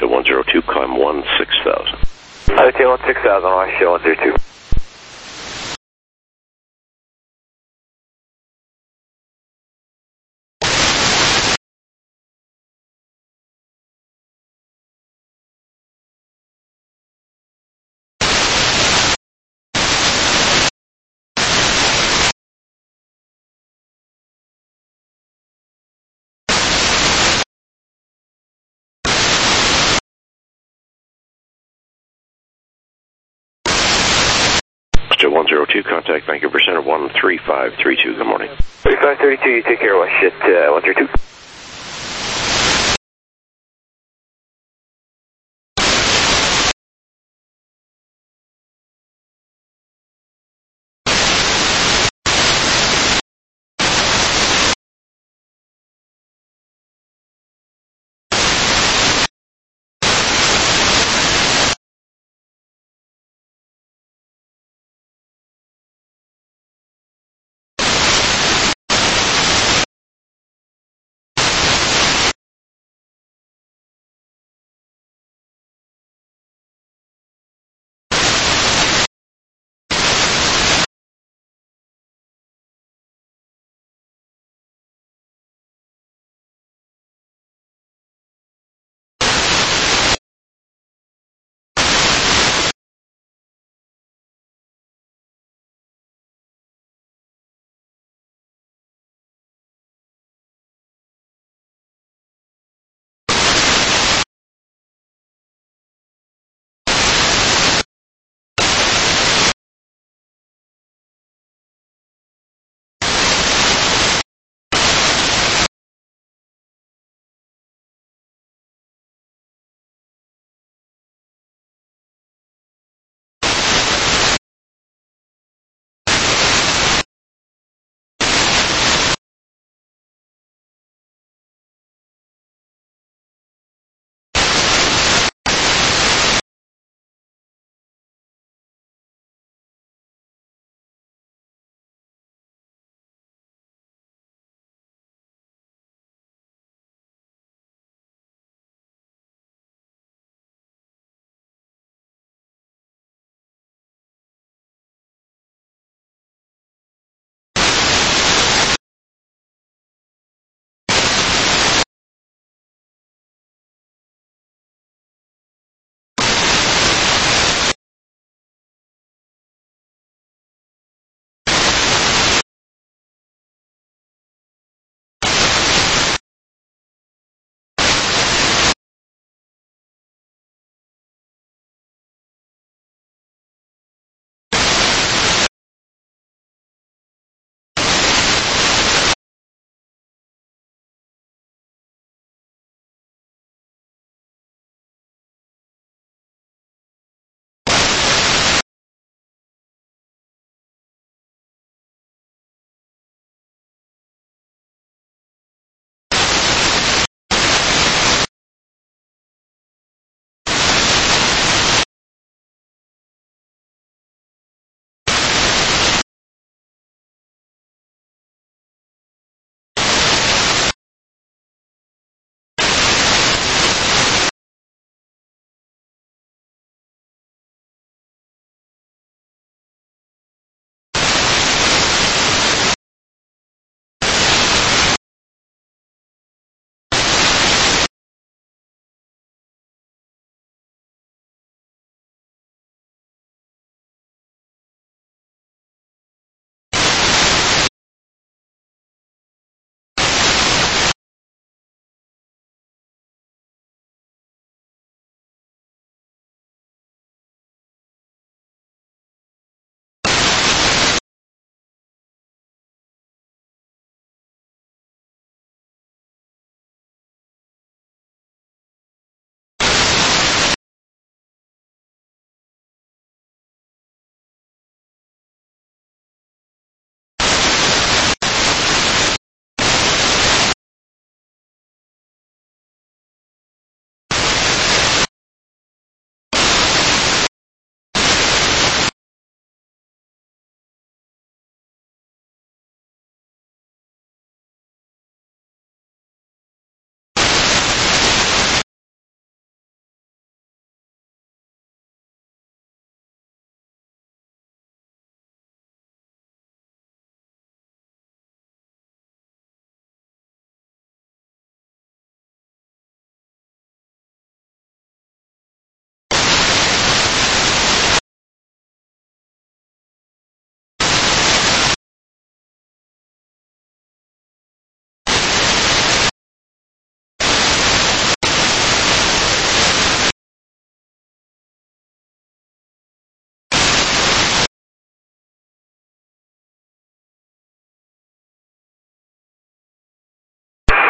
Show 102, climb 16,000. Hotel 6000, on show 102. Show 102, contact Vancouver Center 13532. Good morning. 3532, you take care of shit 132.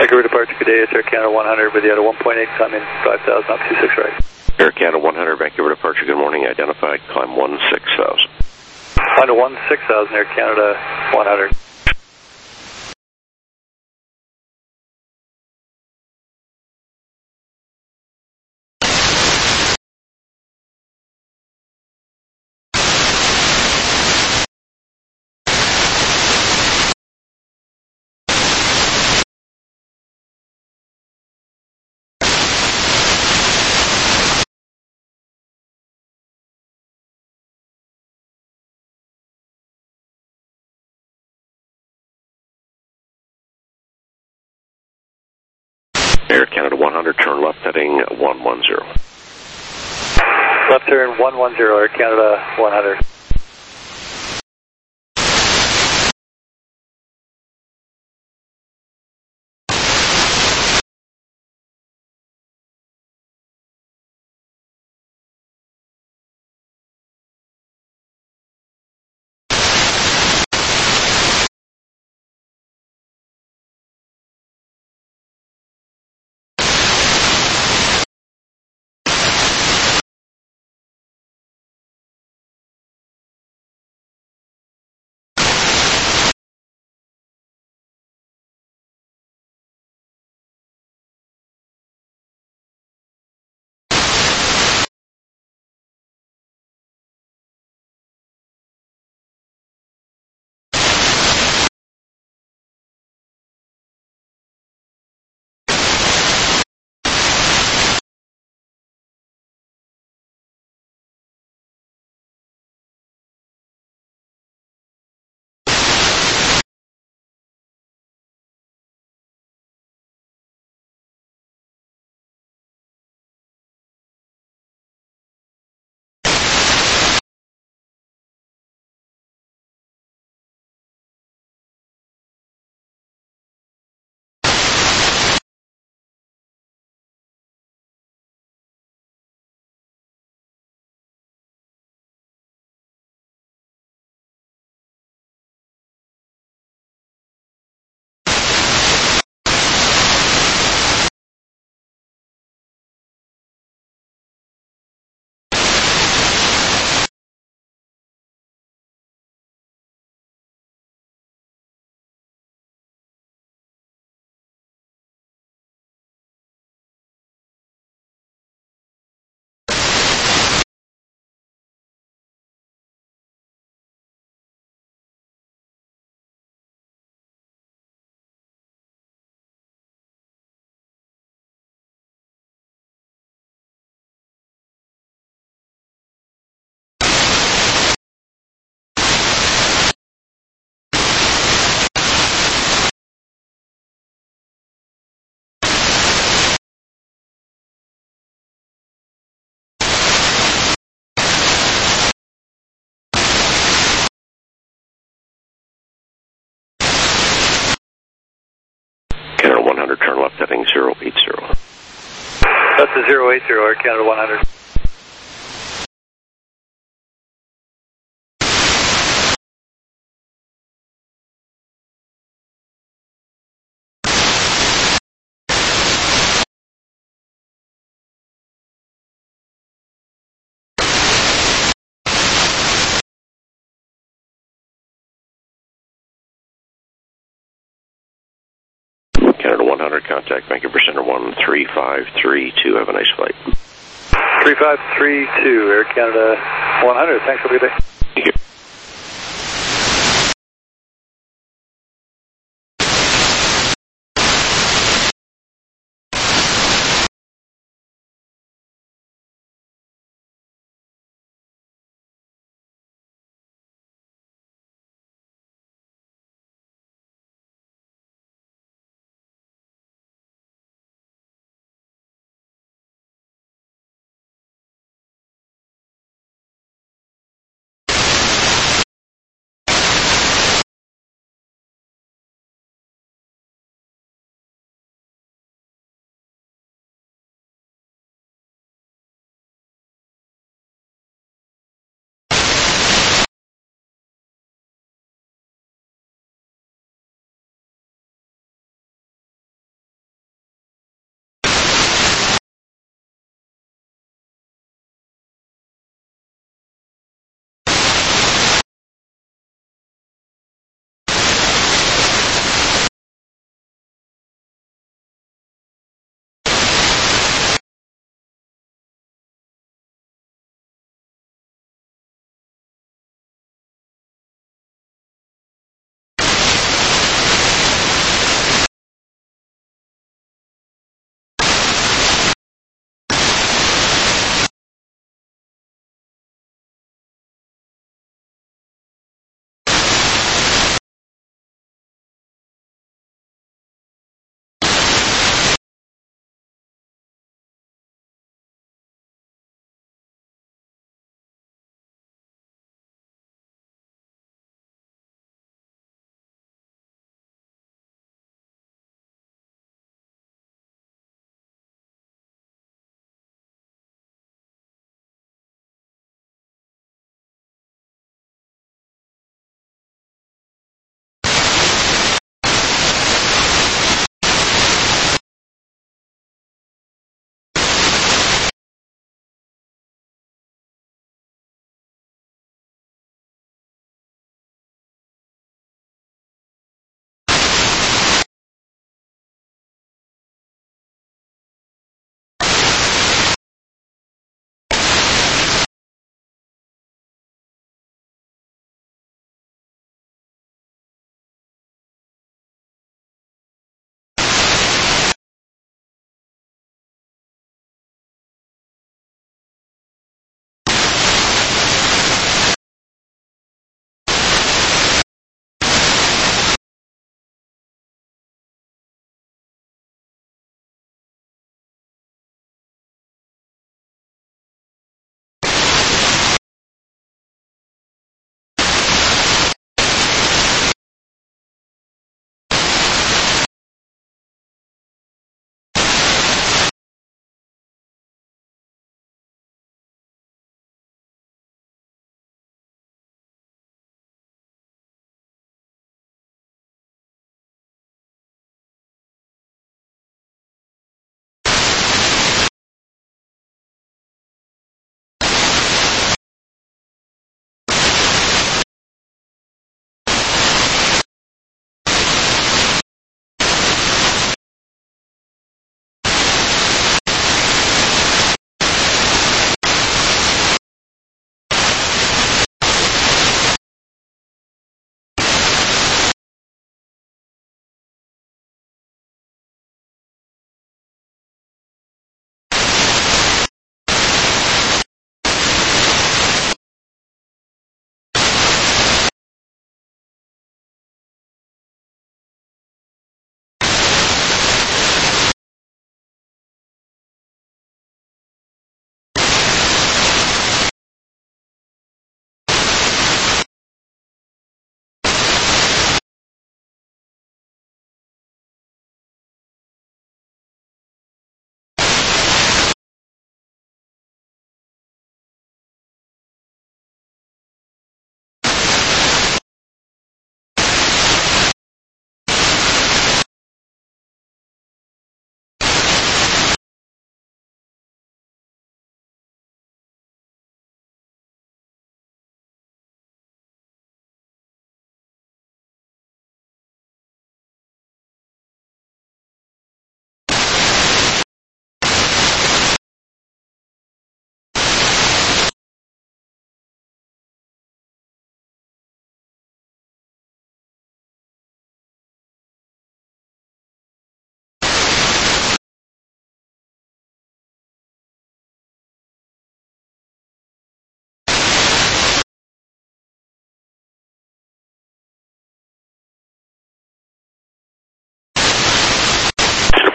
Vancouver departure, good day, it's Air Canada 100 with you at a 1.8, climb in 5,000 up 26 right. Air Canada 100, Vancouver departure, good morning, identified, climb 16,000. Climb to 16,000, Air Canada 100. Air Canada 100, turn left heading 110. Left turn 110, Air Canada 100. Canada 100, turn left heading 080. That's a 080, Air Canada 100. Canada 100, contact Vancouver Center 13532, have a nice flight. 3532, Air Canada 100, thanks, have a good day. Thank you.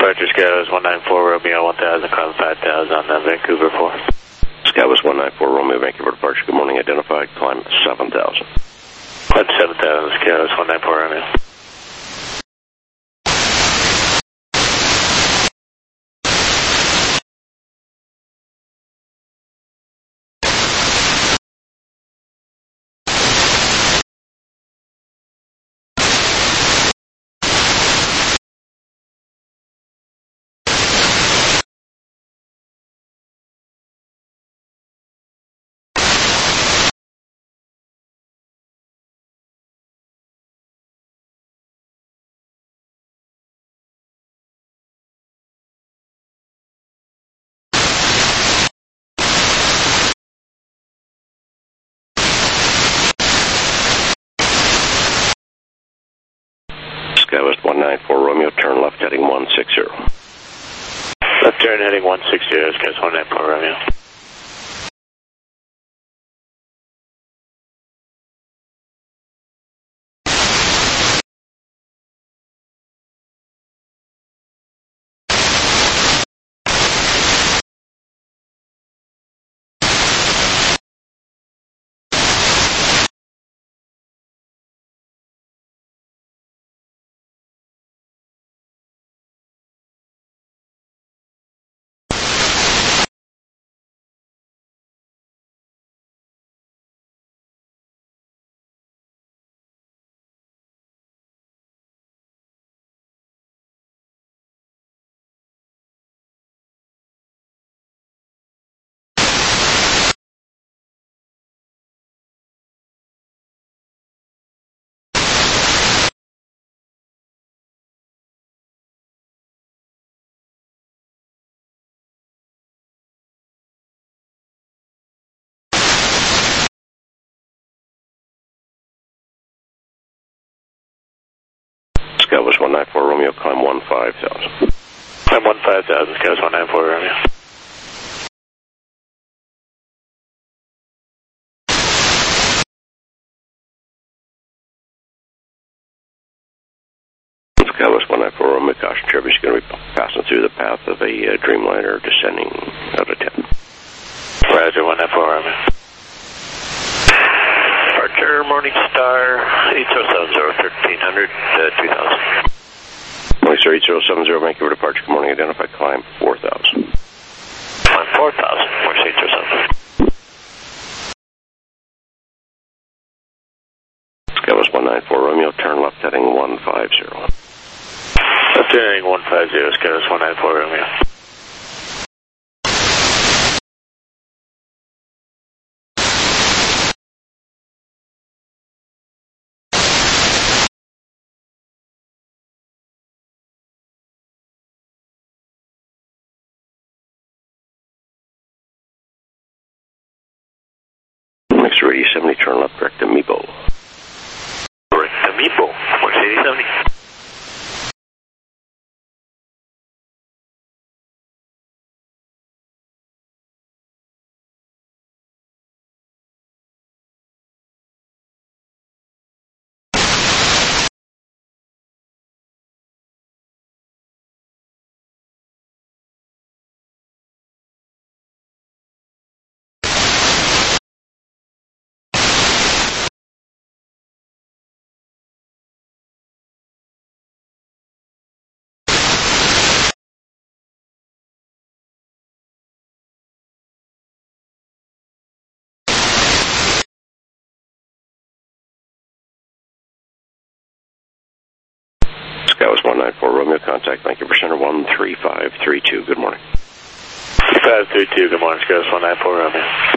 Departure Skywas 194 Romeo 1000, climb 5000 on Vancouver 4. Skywas 194 Romeo, Vancouver departure. Good morning, identified. Climb 7,000. Climb 7,000, Skywas 194 Romeo. Skywas 194 Romeo, turn left heading 160. Left turn heading 160, Skywas 194 Romeo. Skywas 194 Romeo, climb 15,000. Climb 15,000, Skywas 194 Romeo. Skywas 194 Romeo, caution Chevy is going to be passing through the path of a Dreamliner descending out of 10. Roger, 194 Romeo. Departure Morningstar 8070 1300 2000. Morningstar 8070 Vancouver departure. Good morning, identified. Climb 4,000. Climb 4,000, Morningstar 8070. Skywas 194 Romeo, turn left heading 150. Left turn heading 150, Skywas 194 Romeo. Next radio 70, turn left direct to Meepo. Direct to Meepo, Morningstar 8070. Skywas 194 Romeo, contact Vancouver Center 13532. Good morning. 3532, good morning, Skywas 194 Romeo.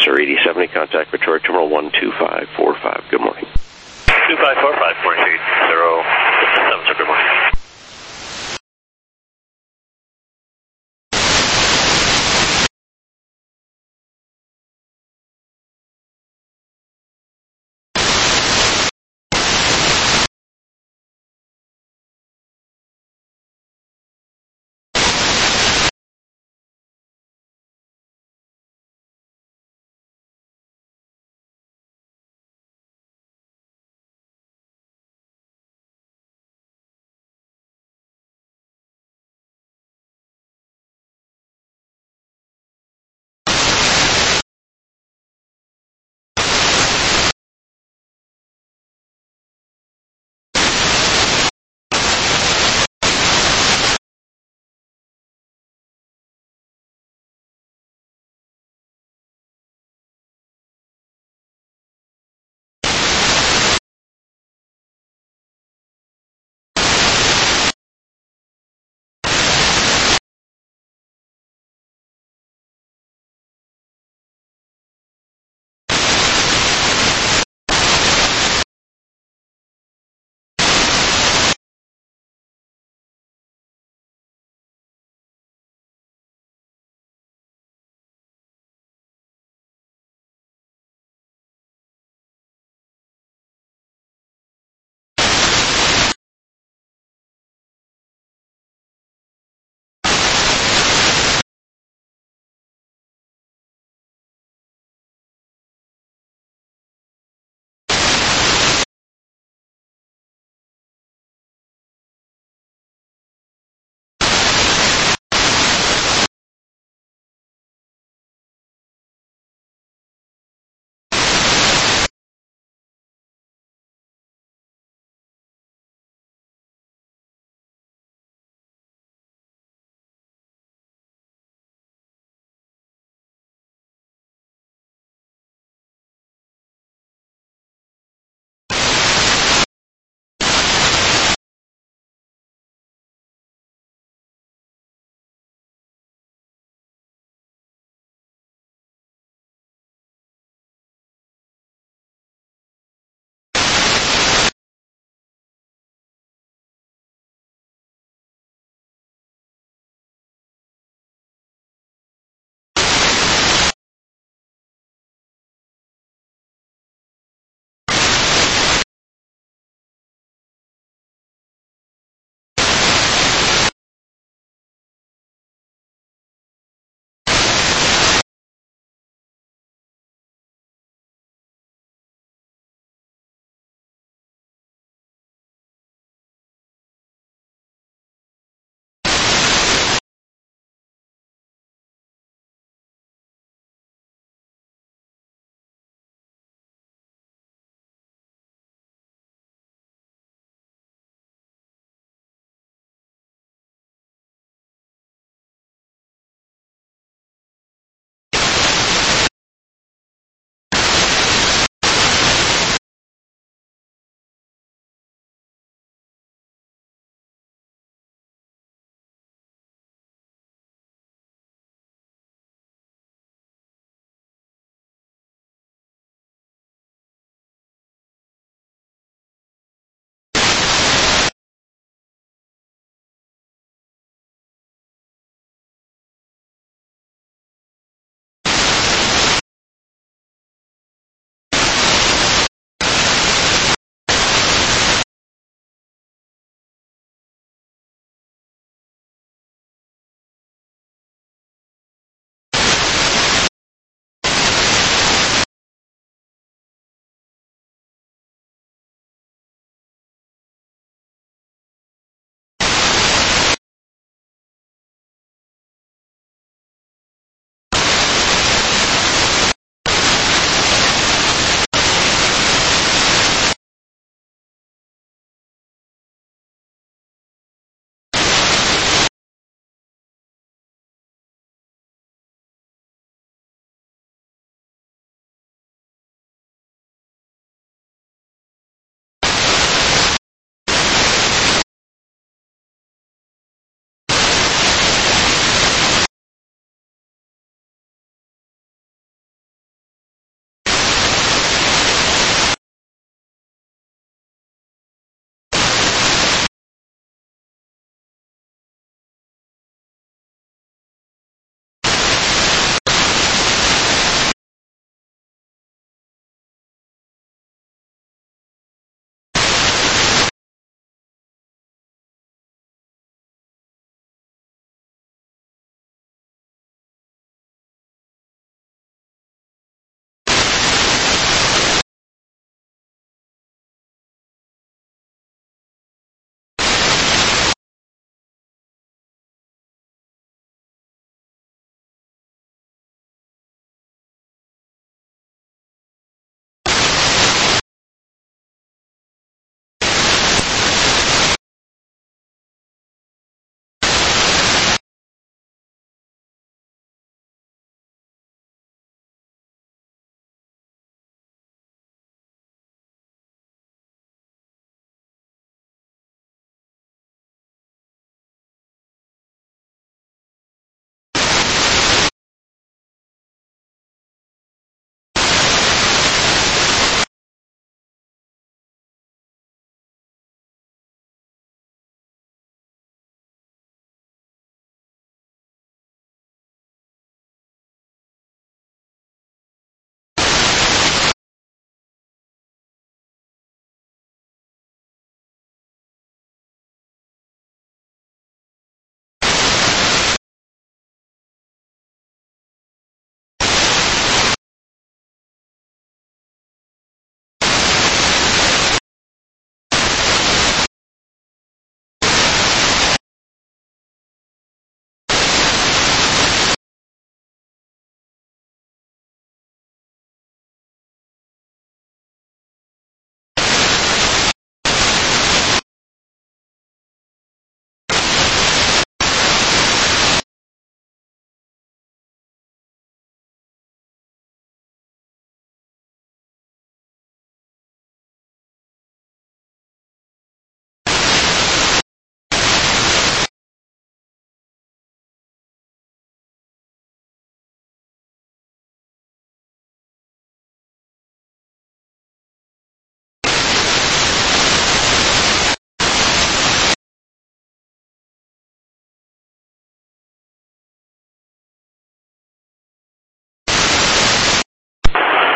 Officer 8070, contact Victoria Terminal 12545. Good morning. 2545, 480, good morning.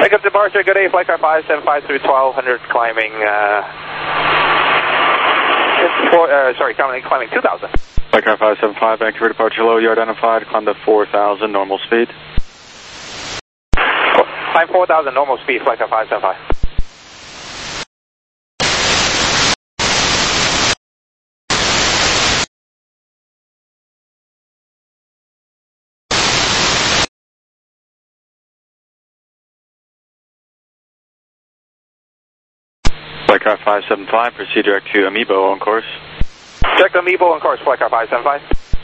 Take up departure, good day, flight car 575 through 1200, climbing, climbing 2000. Flight car 575, Vancouver departure low, you identified, climb to 4000, normal speed. Climb 4000, normal speed, flight car 575. Flight car 575, proceed direct to Amiibo on course. Check the Amiibo on course, flight car 575.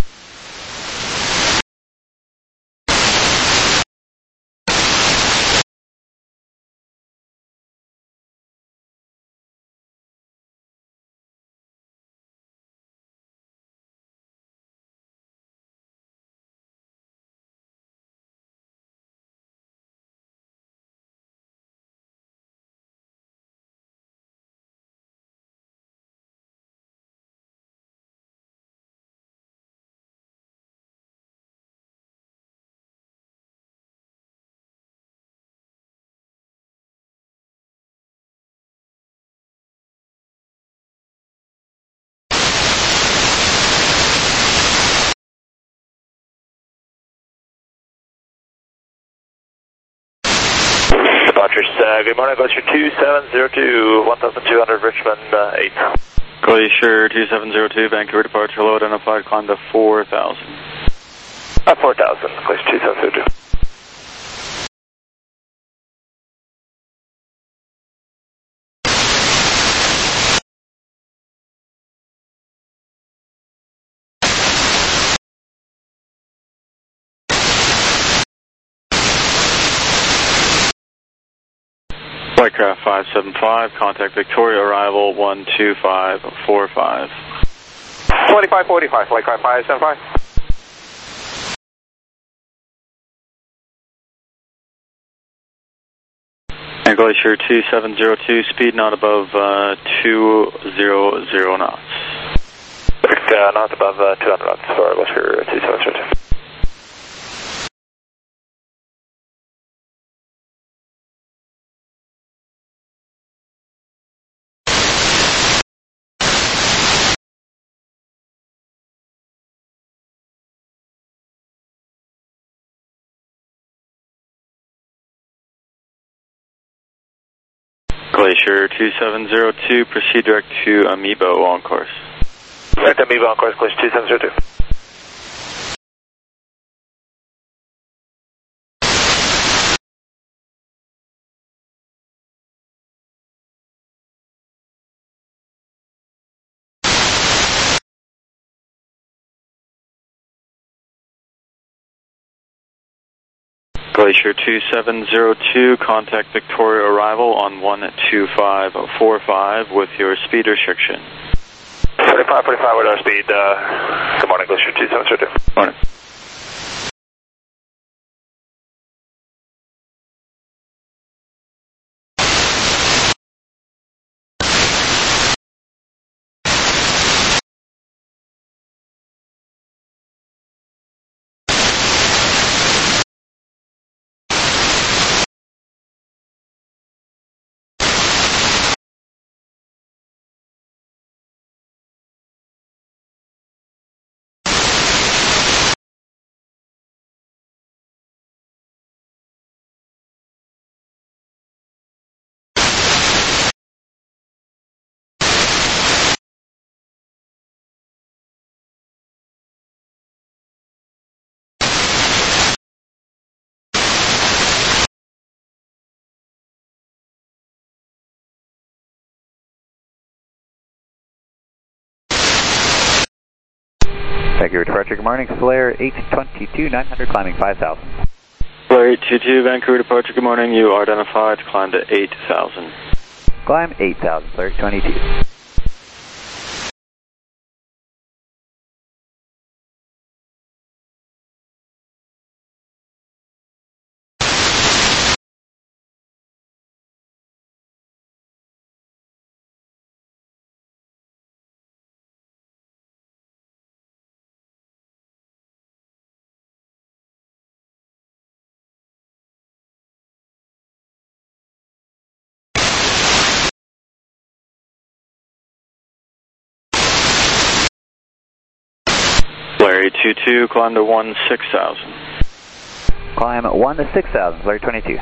Departures, good morning, Glacier 2702, 1200 Richmond 8. Glacier 2702, Vancouver departure low, identified, climb to 4000. 4000, Glacier 2702. Flight craft 575, contact Victoria, arrival 12545. 2545, flight car 575. And Glacier 2702, speed not above 200 knots. Not above 200 knots for Glacier 2702. Glacier 2702, proceed direct to Amiibo on course. Direct to Amiibo on course, Glacier 2702. Glacier 2702, contact Victoria, arrival on 12545 with your speed restriction. 45 with our speed, good morning, Glacier 2702. Morning. Vancouver departure, good morning, Flare 822, 900, climbing 5000. Flare 822, Vancouver departure, good morning, you are identified, climb to 8000. Climb 8000, Flare 822. Larry 22, climb to 16,000. Climb 16,000, Larry 22.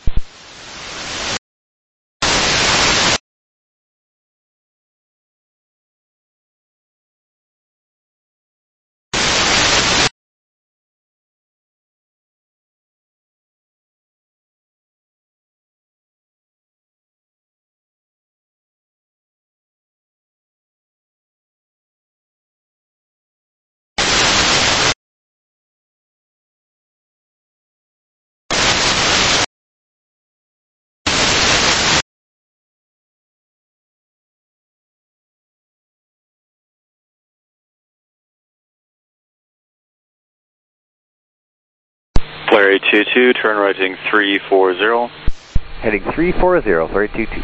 Larry 22, turn right heading 340. Heading 340, Larry 22.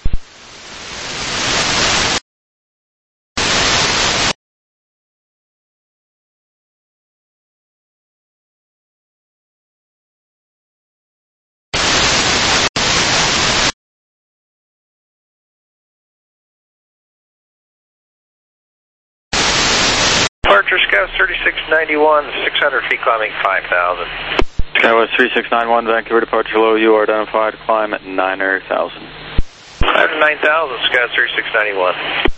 Departure Scout 3691, 600 feet climbing 5,000. Skywest 3691, Vancouver departure low, you are identified, climb at 9,000. 9,000, Scout 3691.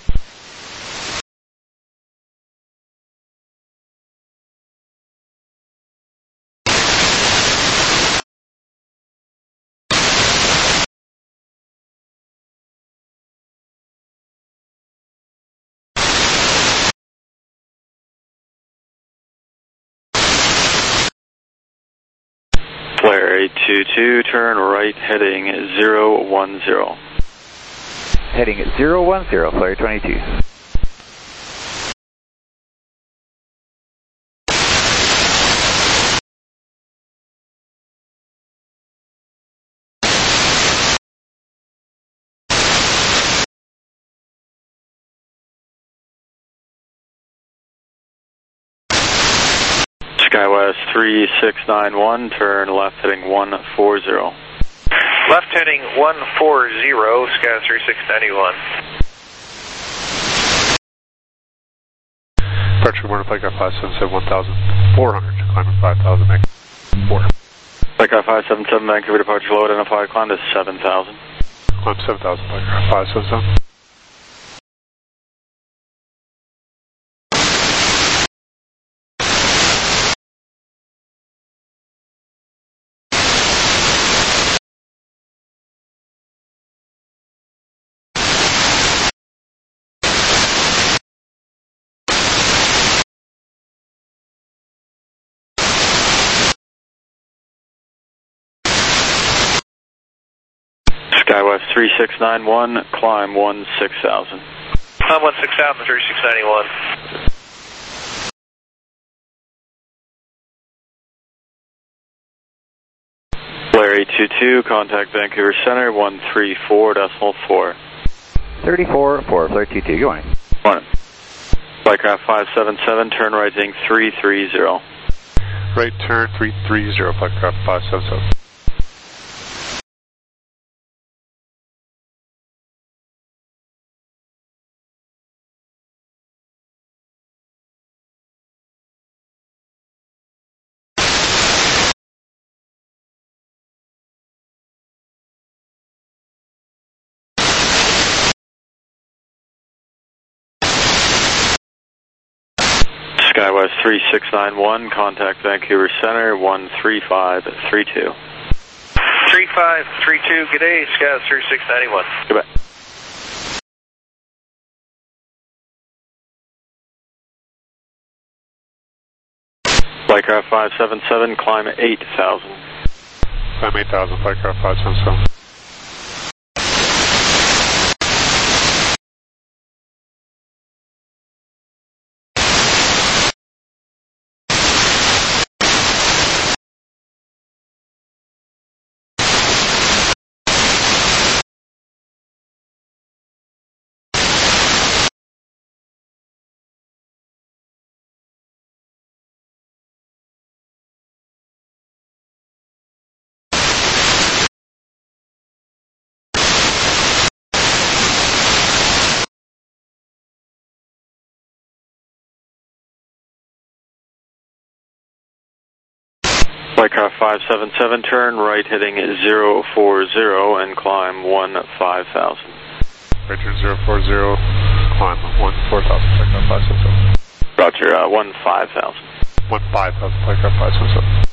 Larry 22, turn right heading 010. Heading 010, Larry 22. Skywest 3691, turn left heading 140. Left heading 140, Scout 3691. Departure Morning Flight 577, 1,400, climbing 5,000, make 4. Flight 577, Vancouver departure low, identified, climb to 7,000. Climb 7,000, Flight 577. Skywest 3691, climb 16,000. Climb 16,000, 3691. Larry 22, contact Vancouver Center 134.4. 34, Larry 22, go on. Morning. Flightcraft 577, turn right heading 330. Right turn 330, Flightcraft 577. Skywest 3691, contact Vancouver Center 13532. 3532, good day, Scout 3691. Goodbye. Flightcraft 577, climb 8,000. Climb 8,000, Flightcraft 577. Flightcraft 577, turn right heading 040 and climb 15,000. Right turn 040, climb 14,000, Flightcraft 577. Roger, 15,000. 15,000, Flightcraft 577.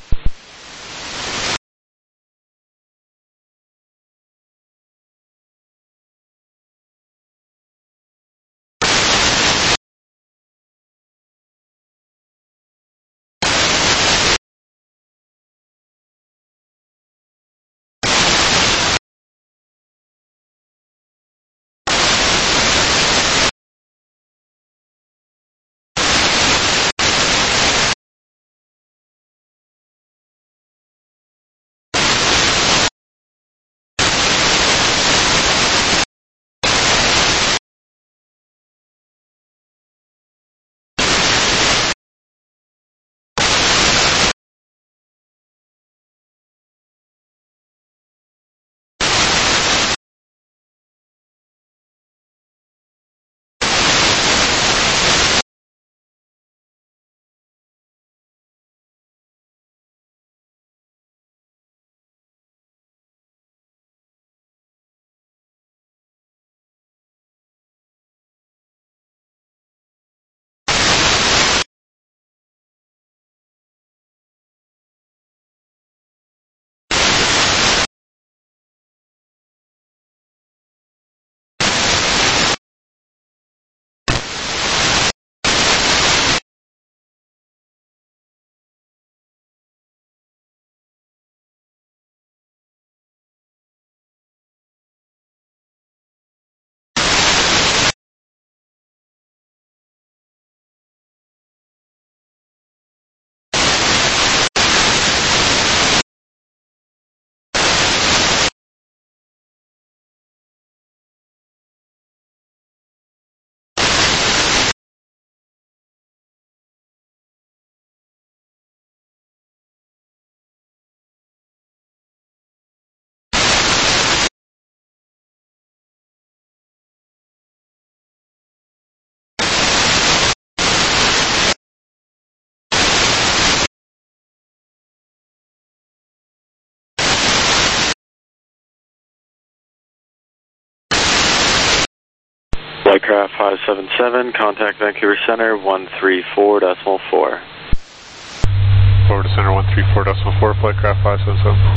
Flightcraft 577, contact Vancouver Center 134.4. Forward to center 134.4, Flightcraft 577.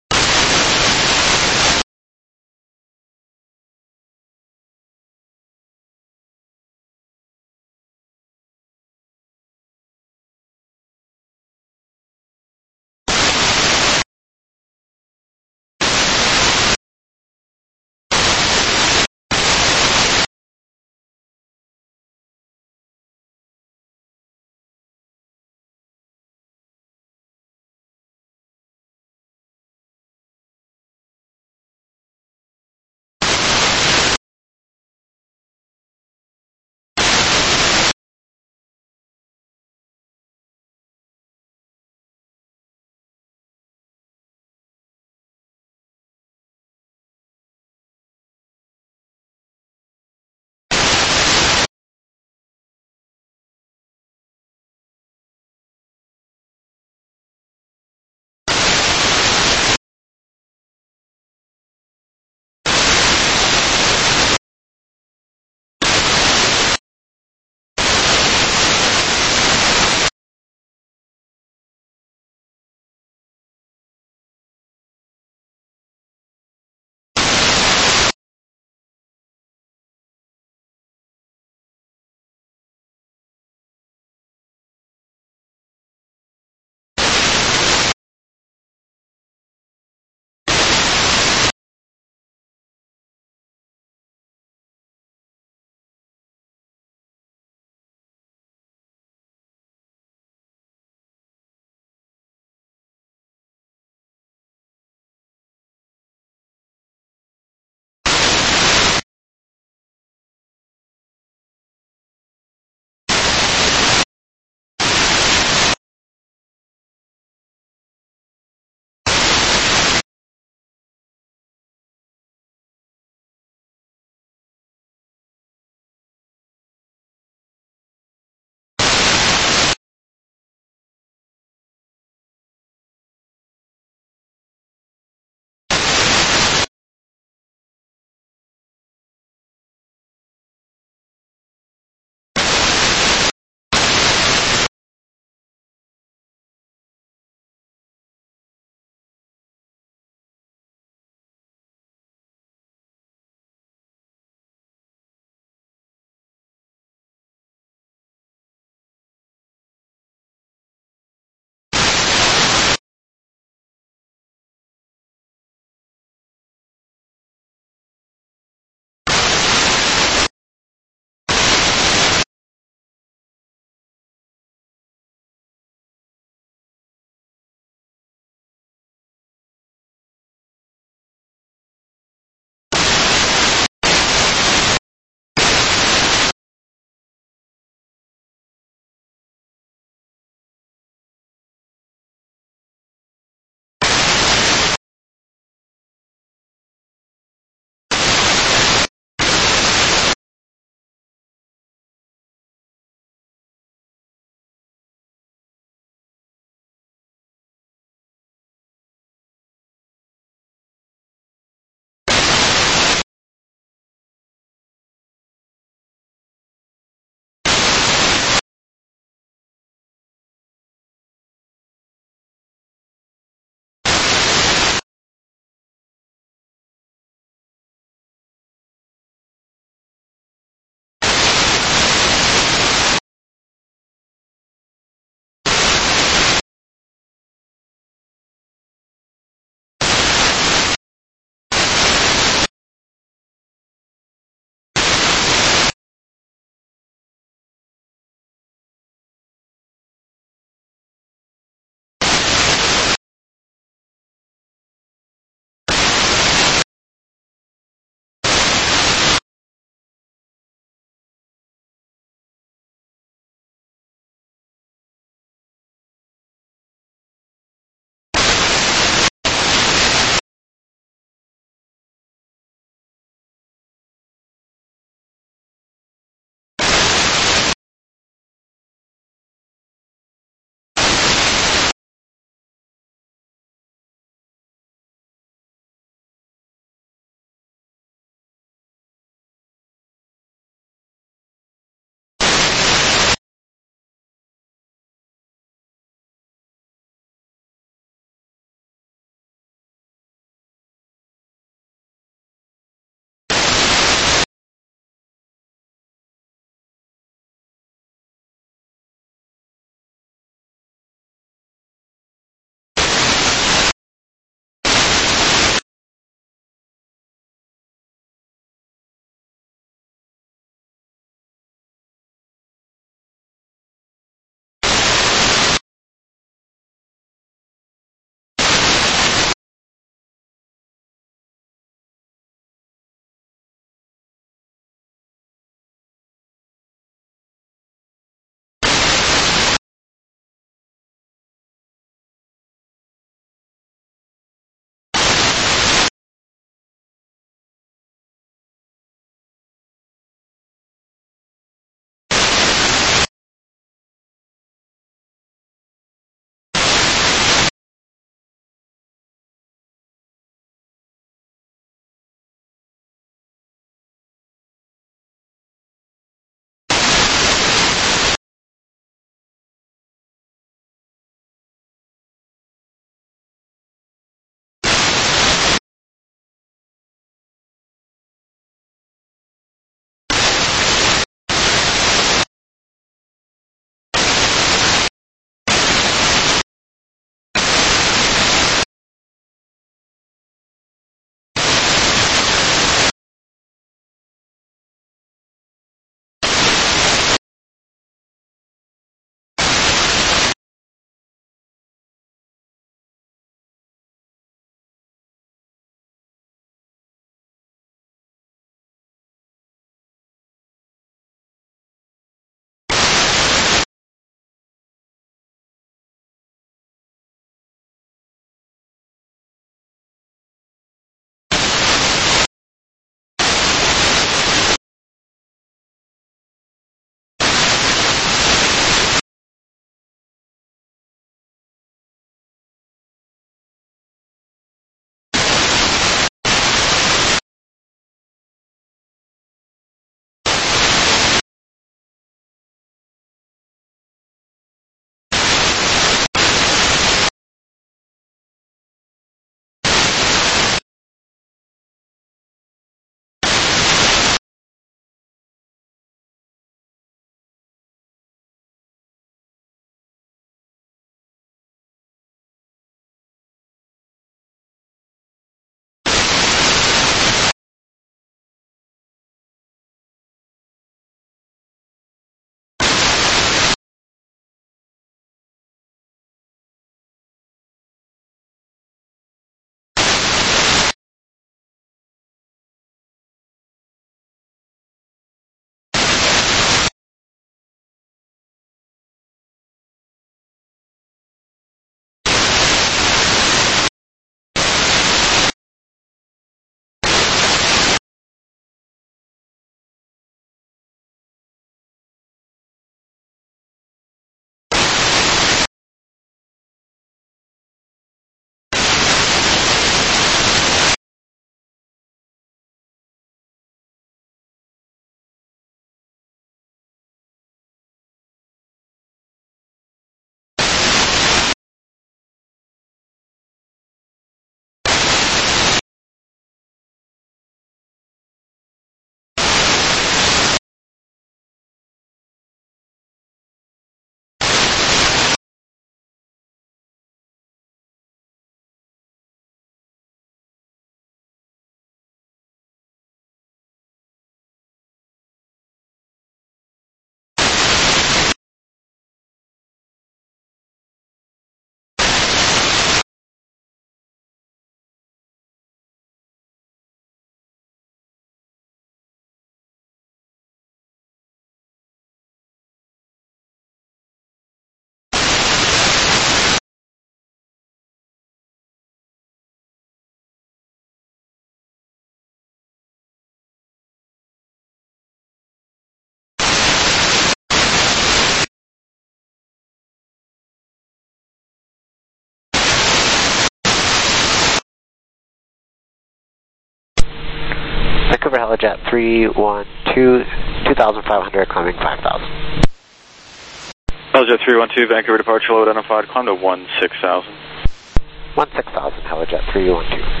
Vancouver Helijet 312, 2,500, climbing 5,000. Helijet 312, Vancouver departure, low identified, climb to 16,000. 16,000, Helijet 312.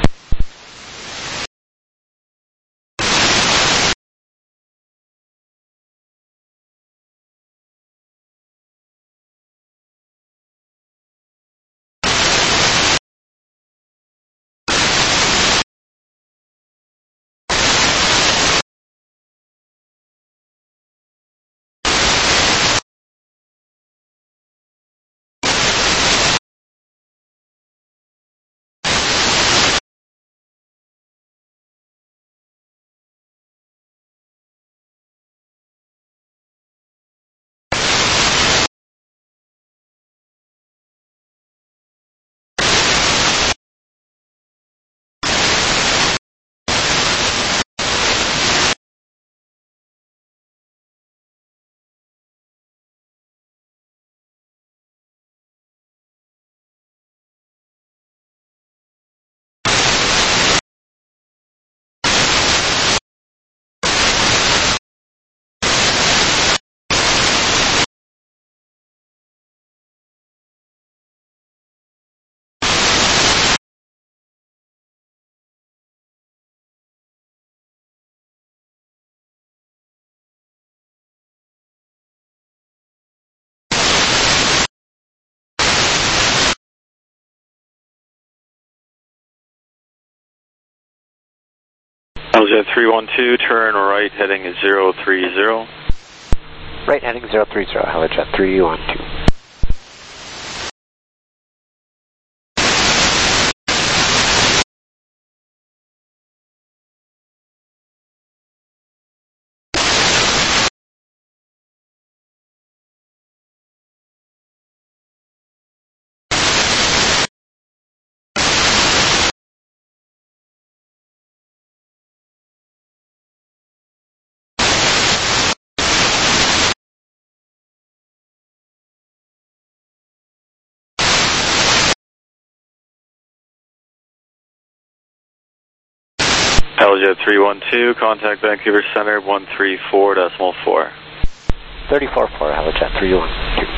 Helijet 312, turn right heading 030. Right heading 030, Helijet 312. Helijet 312, contact Vancouver Center 134.4. 34-4, Helijet 312.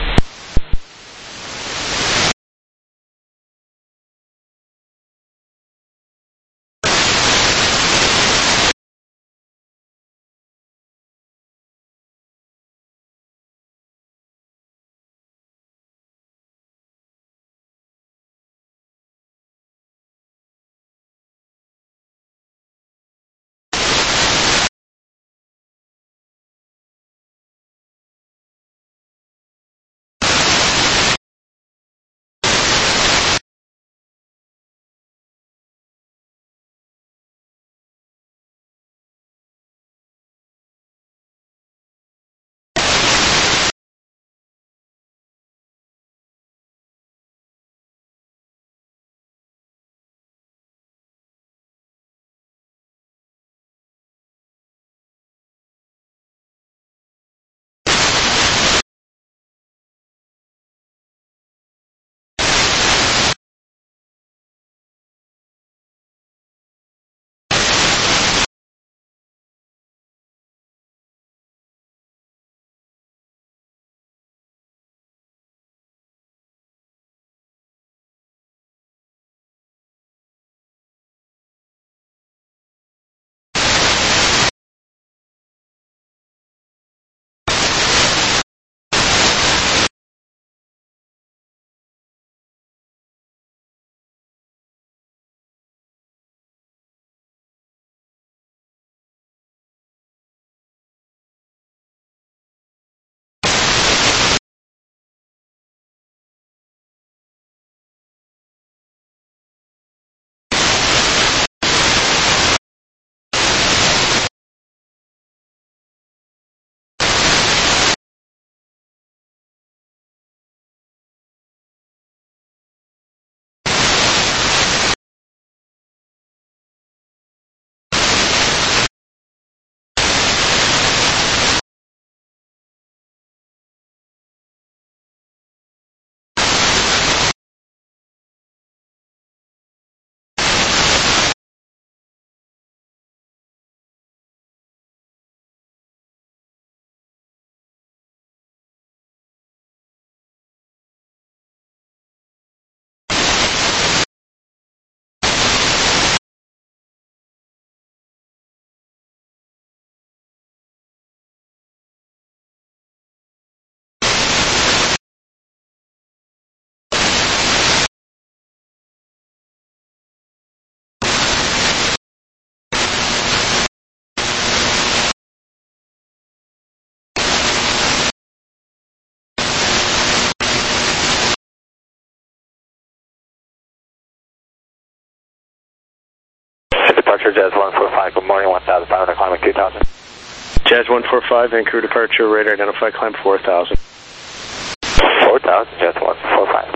departure, Jazz 145, good morning, 1,500, climbing 2,000. Jazz 145, Vancouver departure, radar identified, climb 4,000. 4,000, Jazz 145.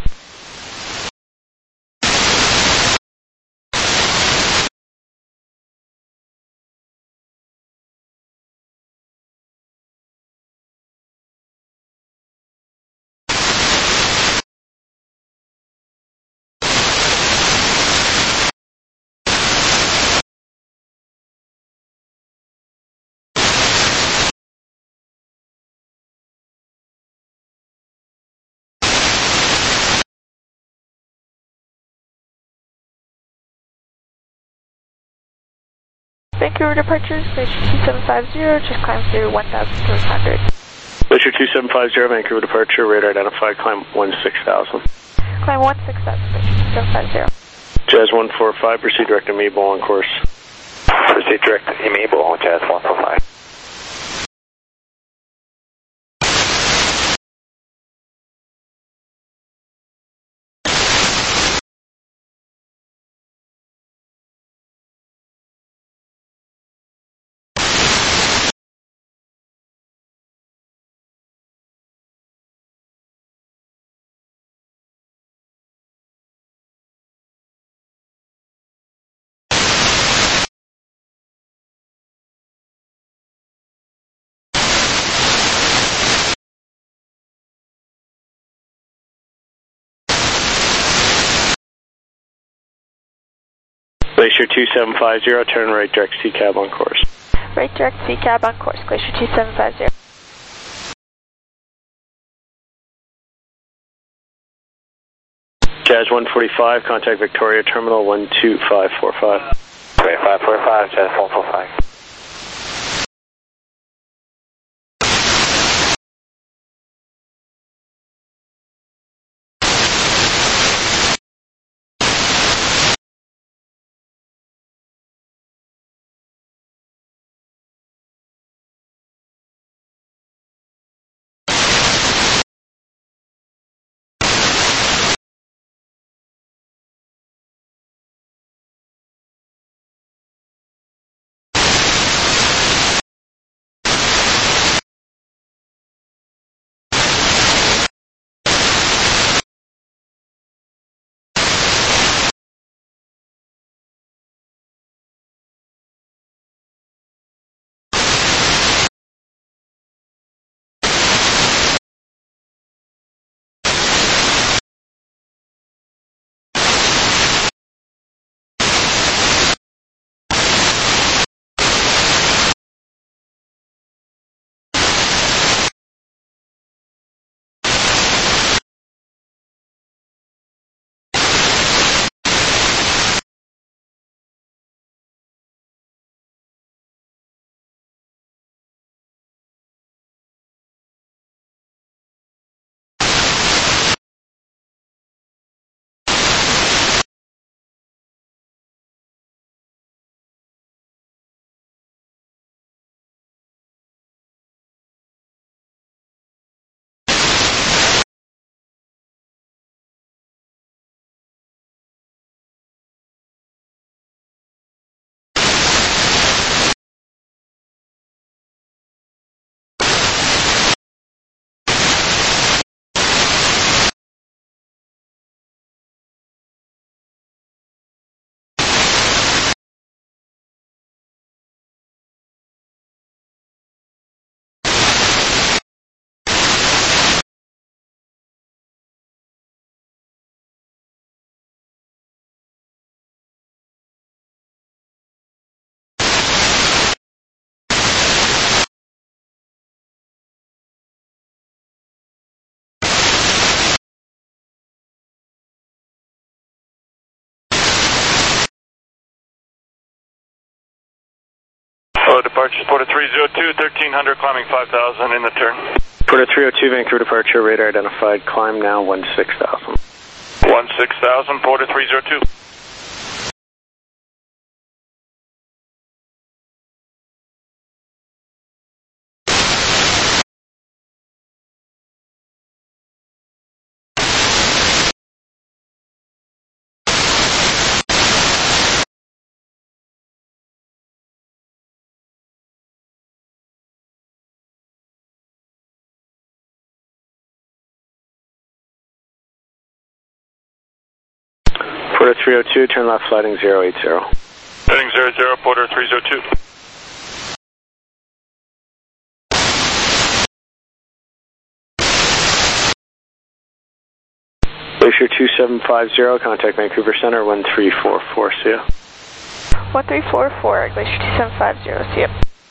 Vancouver departure, Glacier 2750, just climb through 1,300. Glacier 2750, Vancouver departure, radar identified, climb 16,000. Climb 16,000, Glacier 2750. Jazz 145, proceed direct to Mabel on course. Proceed direct to Mabel, Jazz 145. Glacier 2750, turn right direct C-cab on course. Right direct C-cab on course, Glacier 2750. Jazz 145, contact Victoria Terminal 12545. 2545, Jazz 145. Departure, Porter 302, 1300, climbing 5,000 in the turn. Porter 302, Vancouver departure, radar identified, climb now 16,000. 16,000, Porter 302. Porter 302, turn left, sliding 080. Heading 00, Porter 302. Glacier 2750, contact Vancouver Center 1344, see ya. 1344, Glacier 2750, see ya.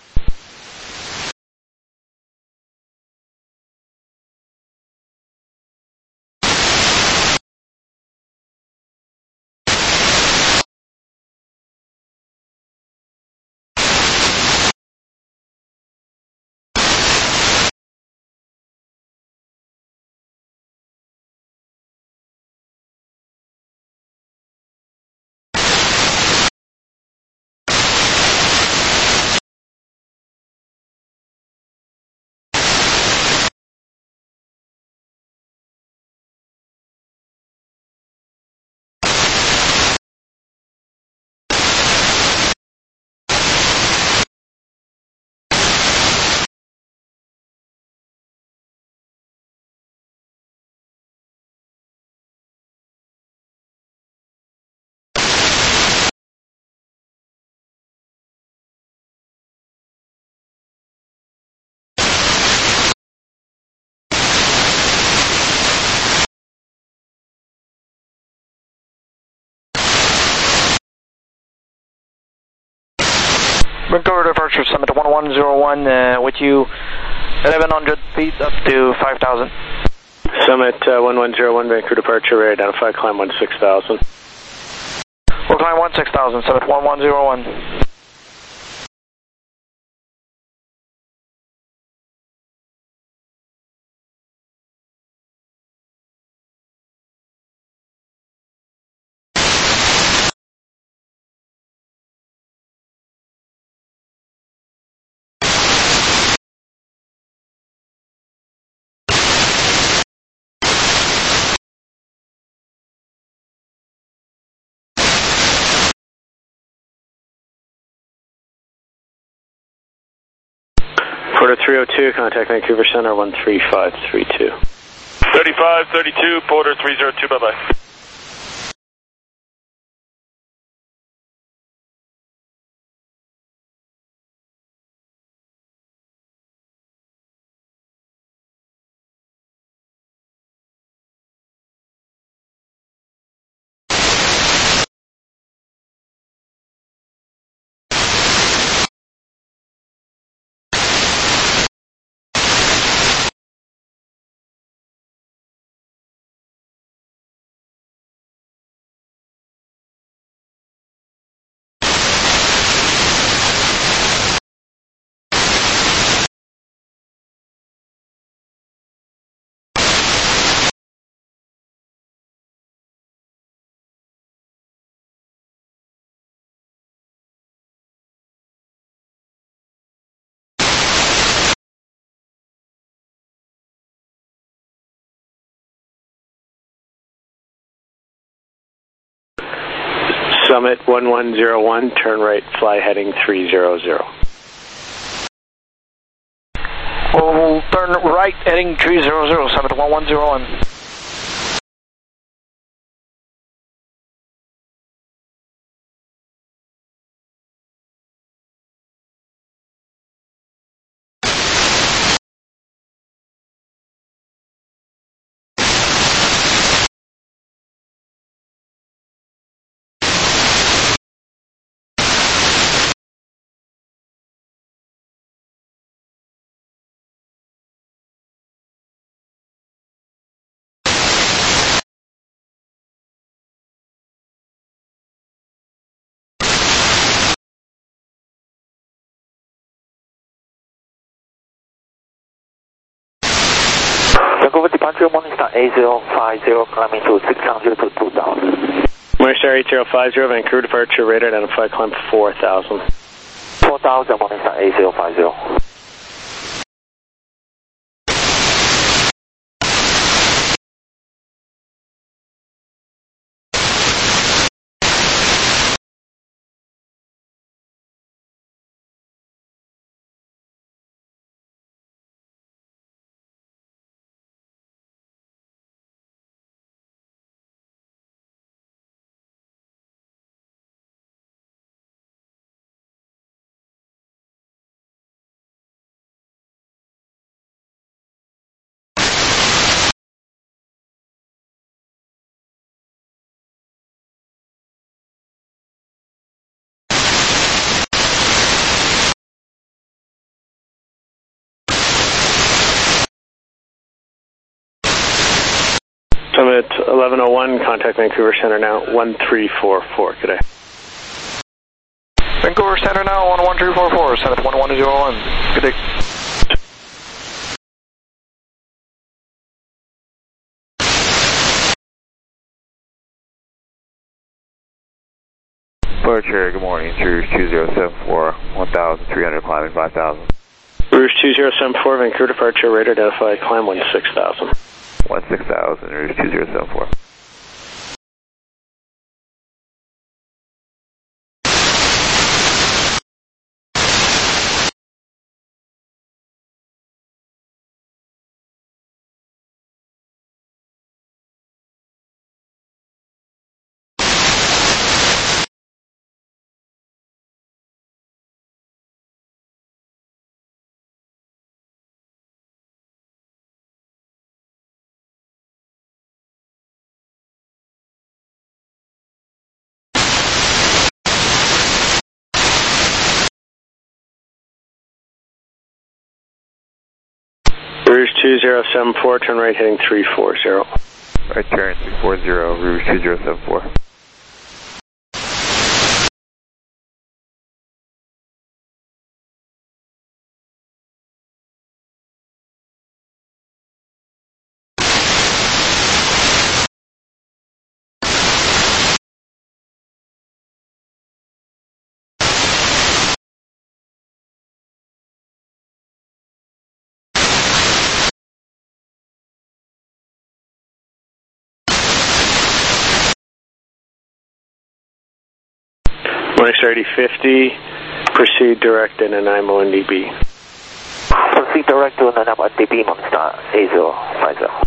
Vancouver departure, Summit 1101, with you 1100 feet up to 5,000. Summit 1101, Vancouver departure, ready identify, climb 16,000. We'll climb 16,000, Summit 1101. Porter 302, contact Vancouver Center 13532. 3532, Porter 302, bye-bye. Summit 1101, turn right, fly heading 300. We'll turn right, heading 300, Summit 1101. Vancouver departure, Morningstar 8050, climbing to 600 to 2000. Morningstar 8050, Vancouver departure, radar identify, climb 4,000. 4,000, Morningstar 8050. Summit 1101, contact Vancouver Center now, 1344, good day. Vancouver Center now, 11344, Summit 1101, good day. Departure, good morning, Rouge 2074, 1,300 climbing 5,000. Rouge 2074, Vancouver departure, radar identified, climb 16,000. 16,000, Rouge 2074. Rouge 2074, turn right heading 340. Right turn 340, Rouge 2074. Morning Star 8050, proceed direct in an IMO and DB. Proceed direct to an IMO and DB, Morning Star 8050.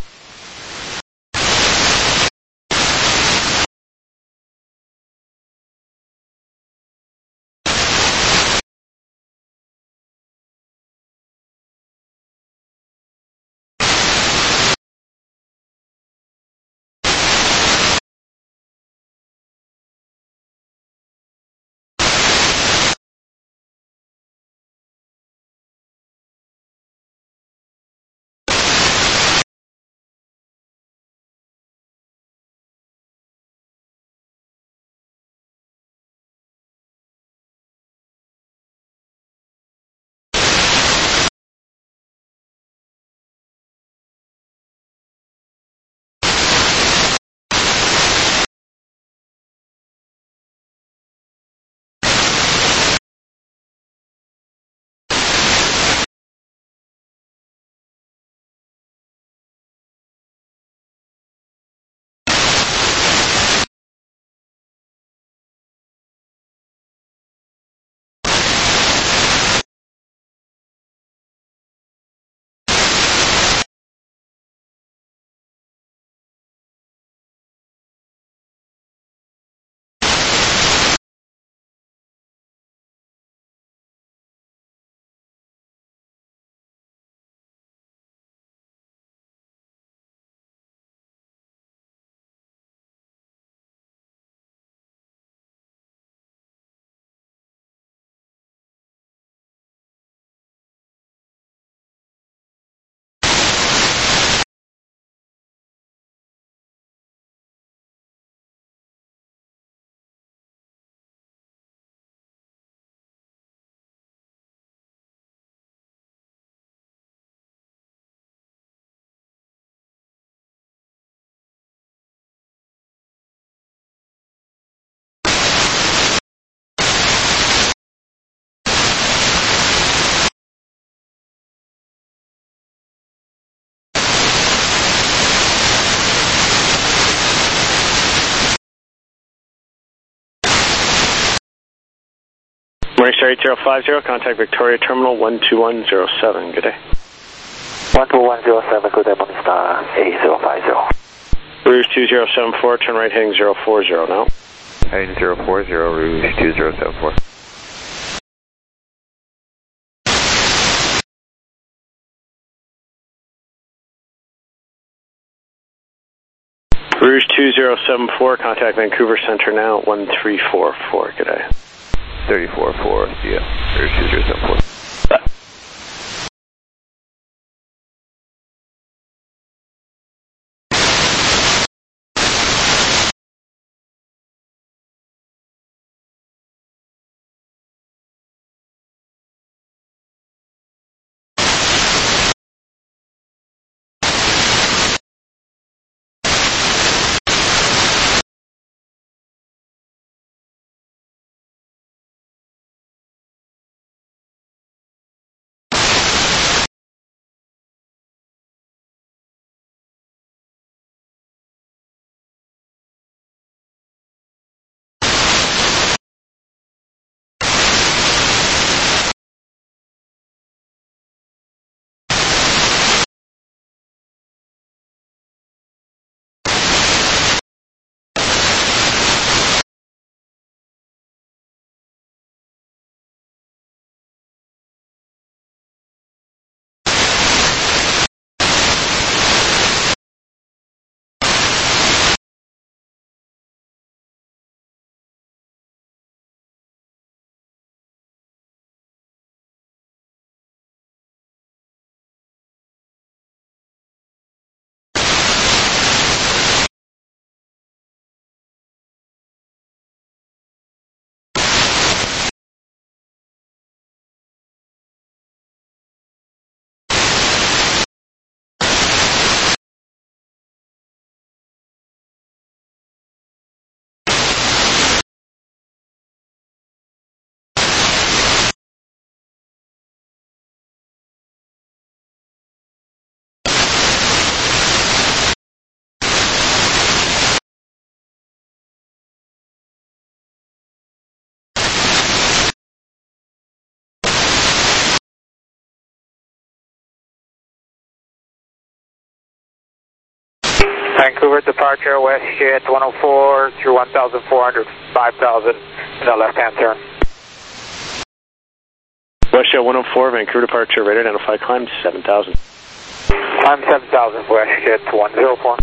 Morning Star 8050, contact Victoria Terminal 12107, good day. 12107, good day, Morning Star 8050. Rouge 2074, turn right heading 040 now. Heading 040, Rouge 2074. Rouge 2074, contact Vancouver Center now, 1344, good day. 34-4, yeah, Rouge 2074. Vancouver departure, WestJet 104 through 1,400, 5,000 in the left-hand turn. WestJet 104, Vancouver departure, radar identified, climb 7,000. Climb 7,000 for WestJet 104.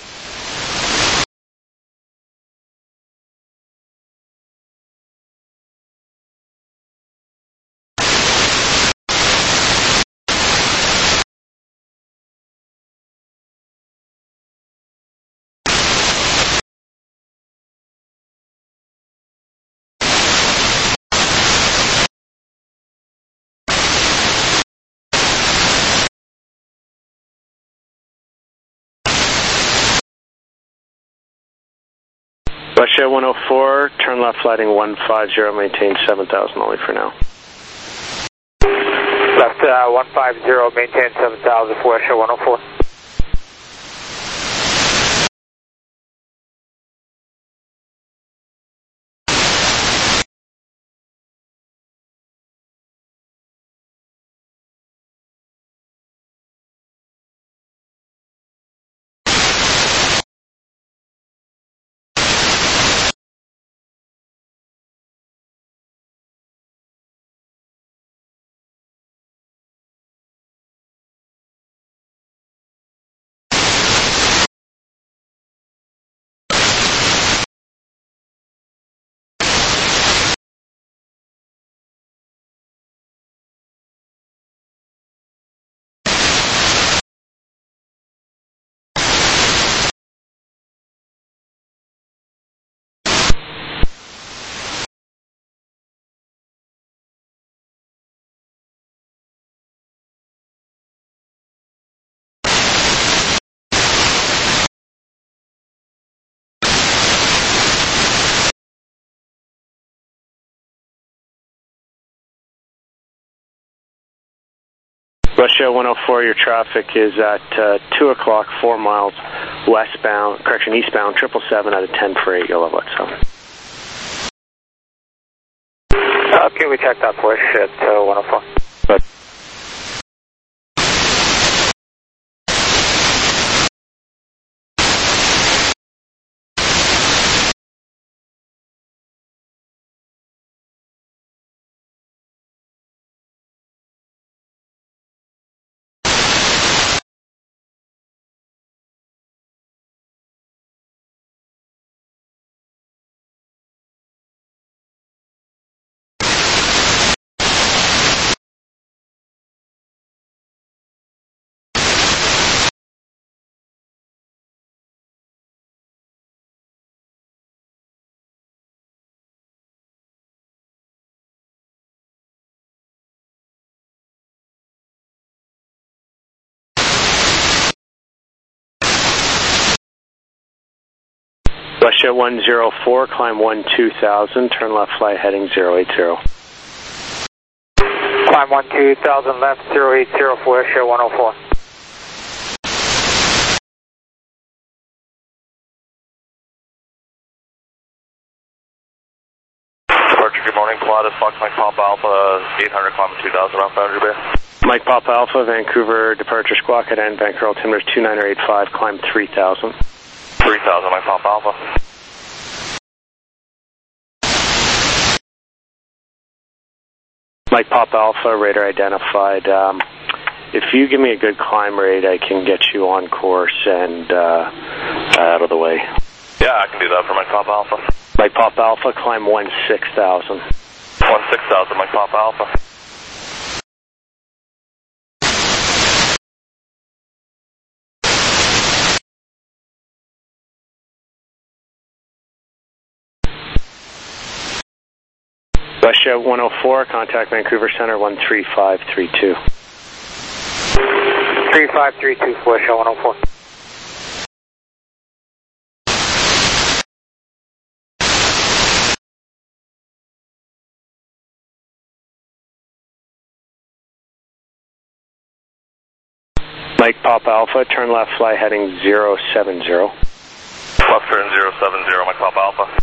WestJet 104, turn left flighting 150, maintain 7,000 only for now. Left 150, maintain 7,000 for WestJet 104. WestJet 104, your traffic is at 2 o'clock, 4 miles westbound, eastbound, 777 out of 10 for 8, you'll have what, so. Okay, we checked out WestJet 104. But WestJet 104, climb 12,000, turn left flight heading 080. Climb 12,000 left 080 for WestJet 104. Departure, good morning, Pilatus, Fox Mike Papa Alpha, 800, climb 2,000 off Boundary Bay. Mike Papa Alpha, Vancouver departure squawk at end, Vancouver altimeter 2985, climb 3,000. 3,000, Mike Papa Alpha. Mike Papa Alpha, radar identified. If you give me a good climb rate, I can get you on course and out of the way. Yeah, I can do that for Mike Papa Alpha. Mike Papa Alpha, climb 16,000. 16,000, Mike Papa Alpha. WestJet 104, contact Vancouver Center 13532. 3532 for WestJet 104. Mike Papa Alpha, turn left flight heading 070. Left turn 070, Mike Papa Alpha.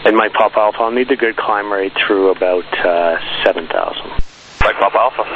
And Mike Papa Alpha, I'll need the good climb rate through about 7,000. Mike Papa Alpha.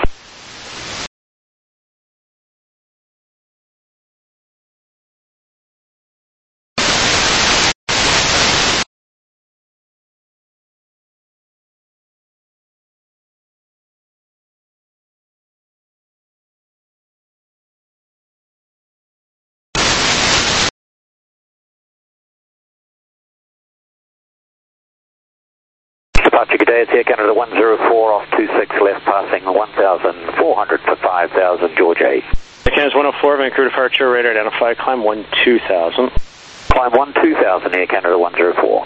Departure, good day, it's Air Canada 104 off 26 left, passing 1,400 for 5,000, George 8. Air Canada 104, Vancouver departure, radar identified, climb 12,000. Climb 12,000, Air Canada 104.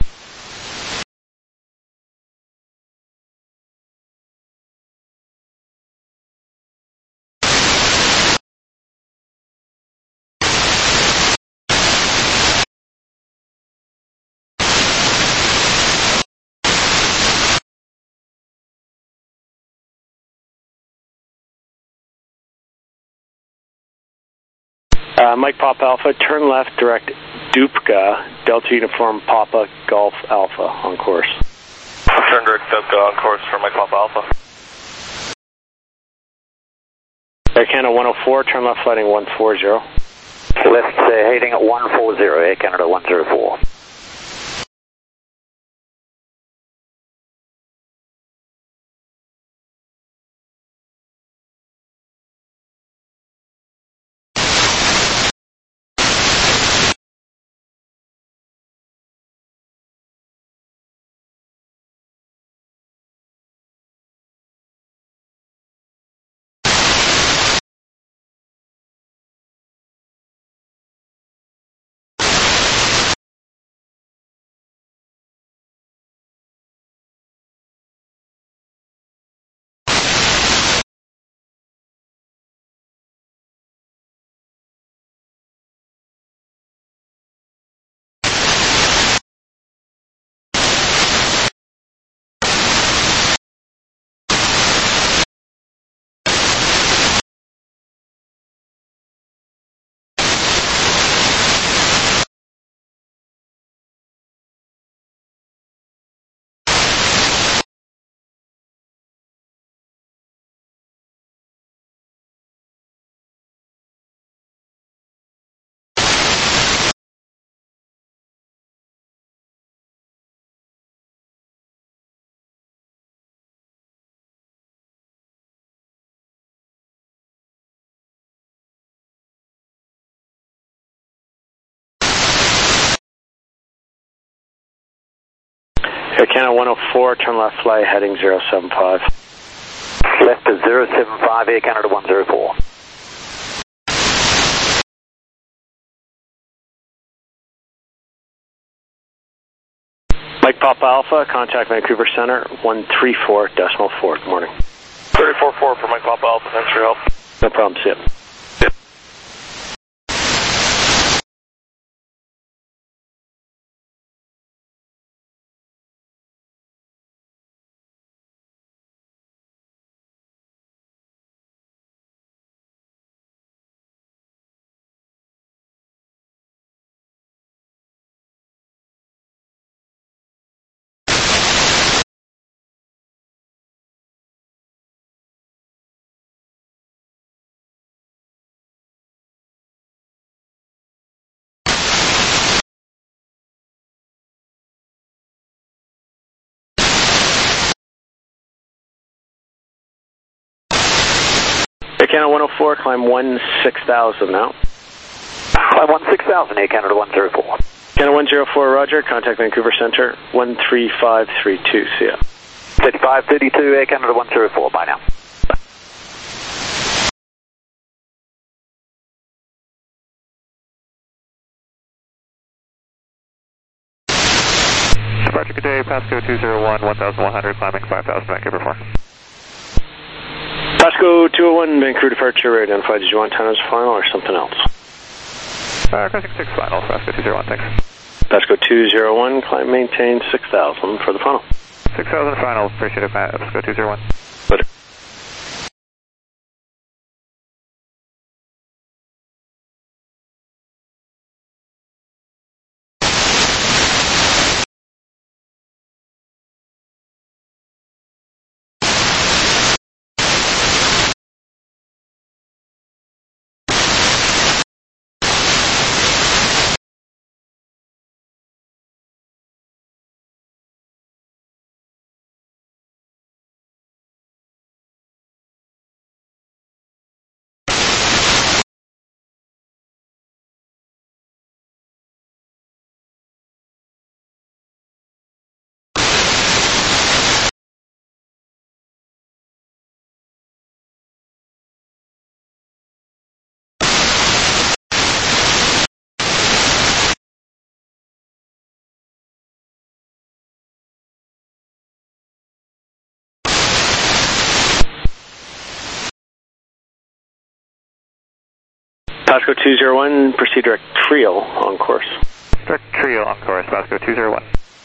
Mike Papa Alpha, turn left, direct Dupka, Delta Uniform Papa Golf Alpha on course. Turn direct Dupka on course for Mike Papa Alpha. Air Canada 104, turn left flighting 140. Left heading at 140, Air Canada 104. Air Canada 104, turn left flight heading 075. Left is 075, Air Canada 104. Mike Papa Alpha, contact Vancouver Center, 134.4. Good morning. 34-4 for Mike Papa Alpha, thanks for your help. No problem, see ya. Air Canada 104, climb 16,000 now. Climb 16,000, Air Canada 104. Canada 104, roger, contact Vancouver Center, 13532, see ya. 3532, Air Canada 104, bye now. Departure, good day, Pasco 201, 1100, climbing 5,000, Vancouver 4. Pasco 201, Vancouver departure, radar identified. Did you want 10 as final or something else? Crossing 6 final, Pasco 201, thanks. Pasco 201, climb maintain 6,000 for the final. 6,000 final, appreciate it, Pasco 201. Later. Pasco 201, proceed direct Trio on course. Direct Trio on course, Pasco 201.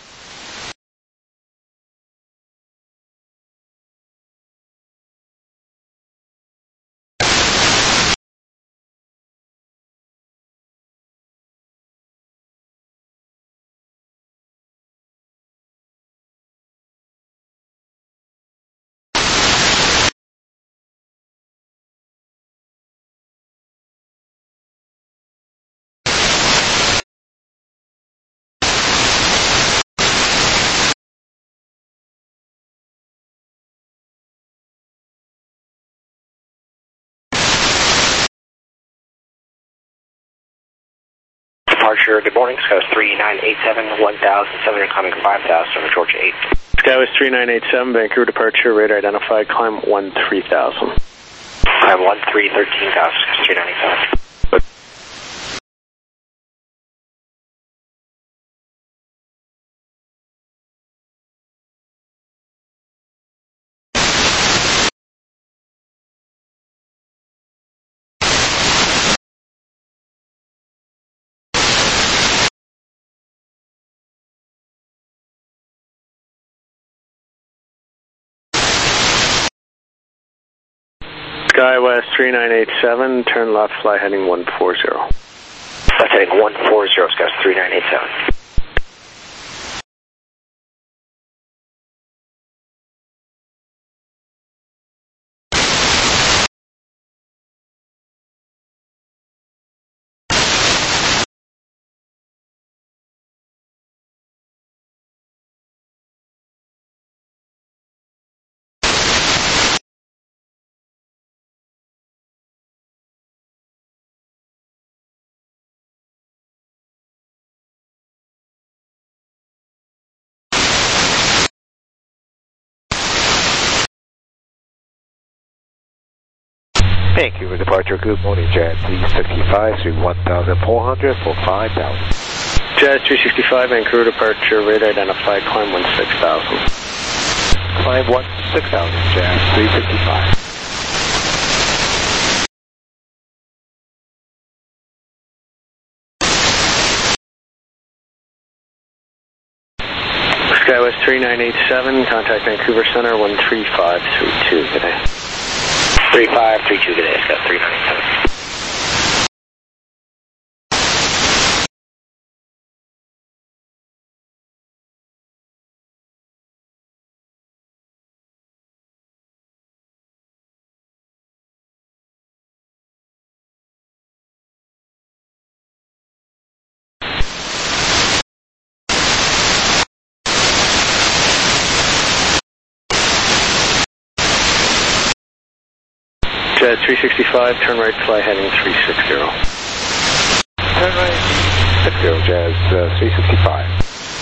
Departure, good morning, SkyWest 3987, 1,700, climbing 5,000 over Georgia 8. SkyWest 3987, Vancouver departure, radar identified, climb 13,000. Climb 13,000, 3987. SkyWest 3987, turn left, fly heading 140. That's heading 140, SkyWest 3987. Vancouver departure, good morning, Jazz 365 through 1,400 for 5,000. Jazz 365, Vancouver departure, radar identified, climb 16,000. Climb 16,000, Jazz 365. SkyWest 3987, contact Vancouver Center 13532 today. 3532 today, SkyWest 3987. Jazz 365, turn right, fly heading 360. Turn right, 60, Jazz 365.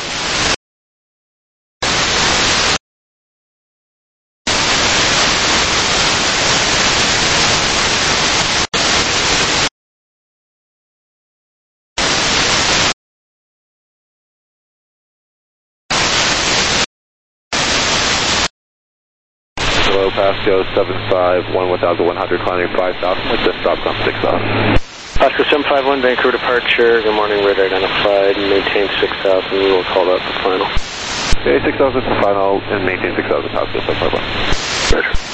Hello, Pasco 751, 1,100, climbing 5,000 with the stop on 6,000. Pasco 751, Vancouver departure, good morning, radar identified, maintain 6,000, we will call that the final. Okay, 6,000 for final, and maintain 6,000, Pasco 751. Roger.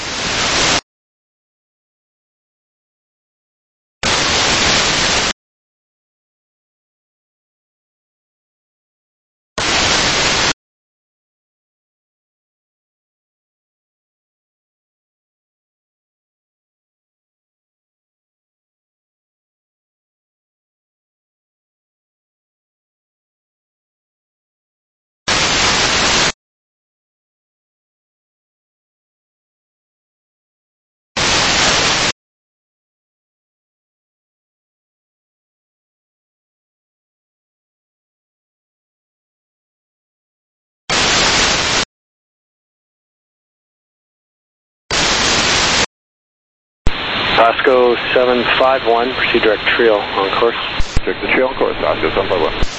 Pasco 751, proceed direct Trio on course. Direct the Trio on course, Pasco 751.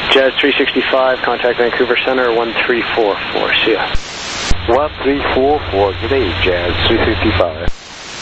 Jazz 365, contact Vancouver Center 1344. See ya. 1344, good day, Jazz 365.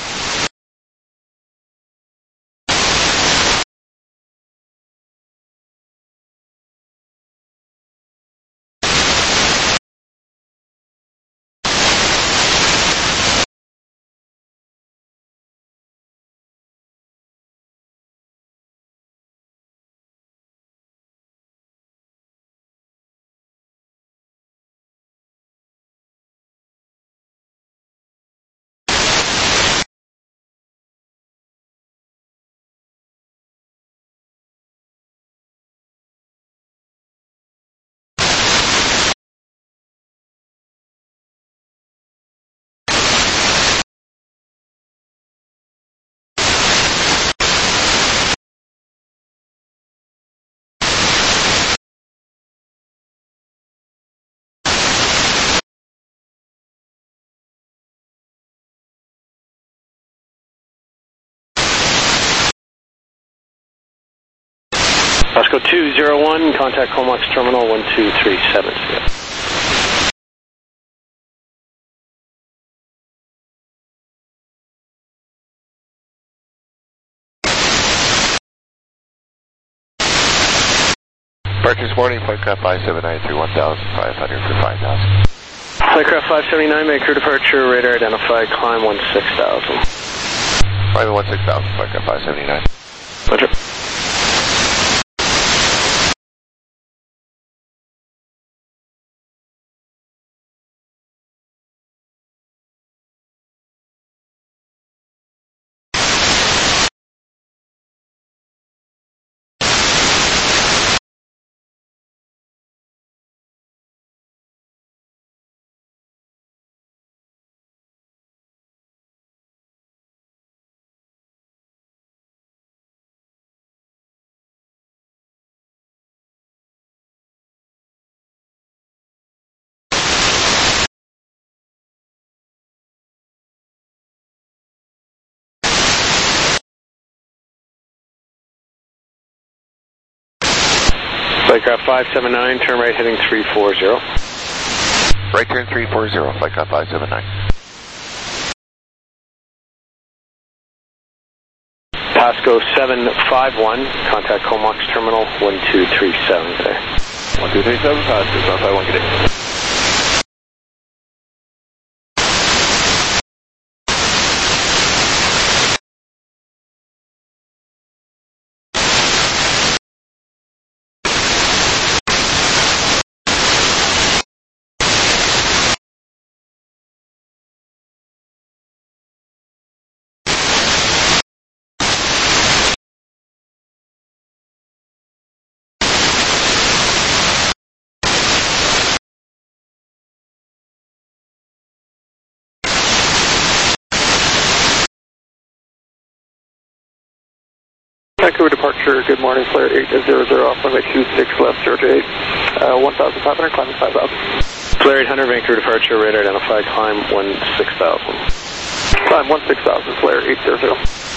Osco 201, contact Comox Terminal 1237. See ya. Departures morning, flight craft 579 through 1,500 for 5,000. Flightcraft 579, Vancouver departure, radar identified, climb 16,000. Climb 16,000, flightcraft 579. Roger. Flightcraft 579, turn right heading 340. Right turn 340, Flightcraft 579. Pasco 751, contact Comox Terminal 1237 today. 1237, Pasco 751, good day. Vancouver departure, good morning, flare 800 off runway 26 left, Georgia 8, 1,500, climbing 5,000. Flare 800, Vancouver departure, radar identified, climb 16,000. Climb 16,000, flare 800.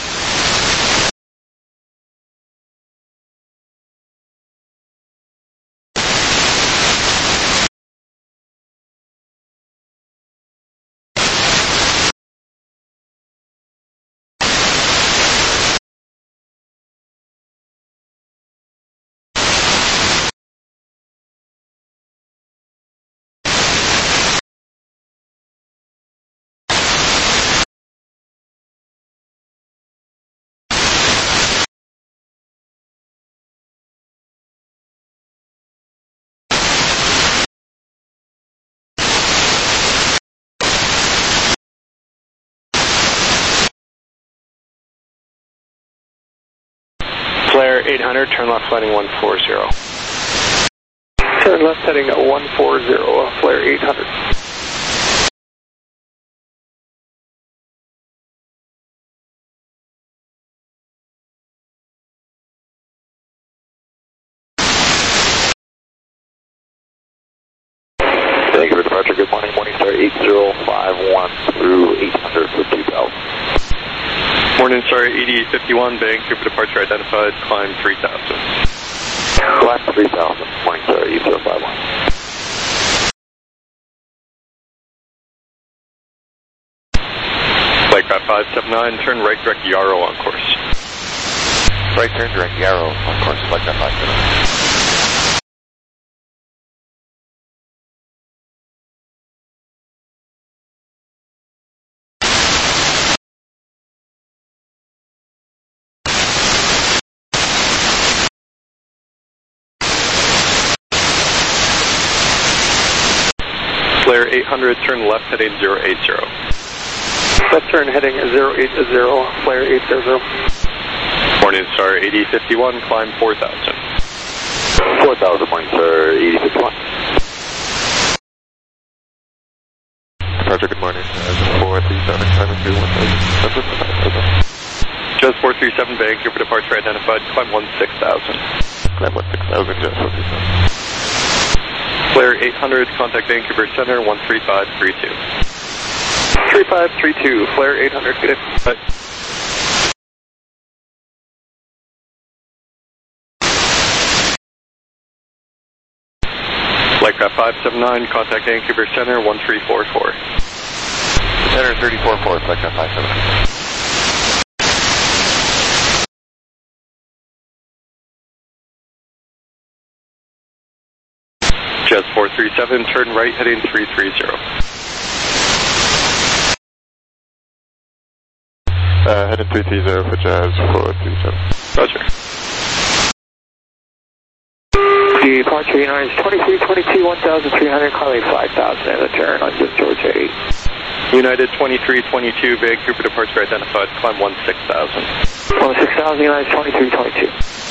Flare 800, turn left heading 140. Turn left heading 140, flare 800. Vancouver departure, good morning, Morningstar 8051 through 800 for 2,000. Morningstar 8851, Vancouver departure identified, climb 3,000. Climb 3,000, 579, turn right direct Yarrow on course. Right turn direct Yarrow on course, flight craft 579. Flare 800, turn left heading 080. Left turn heading 080, flare 800. Morning Star 8051, climb 4,000. 4,000, Morning Star 8051. Departure, good morning. 437, climbing through 1,000. Just 437, Vancouver departure identified, climb 16,000. Climb 16,000, just 437. Flare 800, contact Vancouver Center 13532. 3532, flare 800, good day. Bye. Flightcraft 579, contact Vancouver Center 1344. Center 344, Flightcraft 579. Jazz 437, turn right heading 330. Heading 330 for Jazz 437. Roger. Departure United 2322, 1,300, climbing 5,000 and a turn on just Georgia 8. United 2322, Vancouver departure identified, climb 16,000. 16,000, United 2322.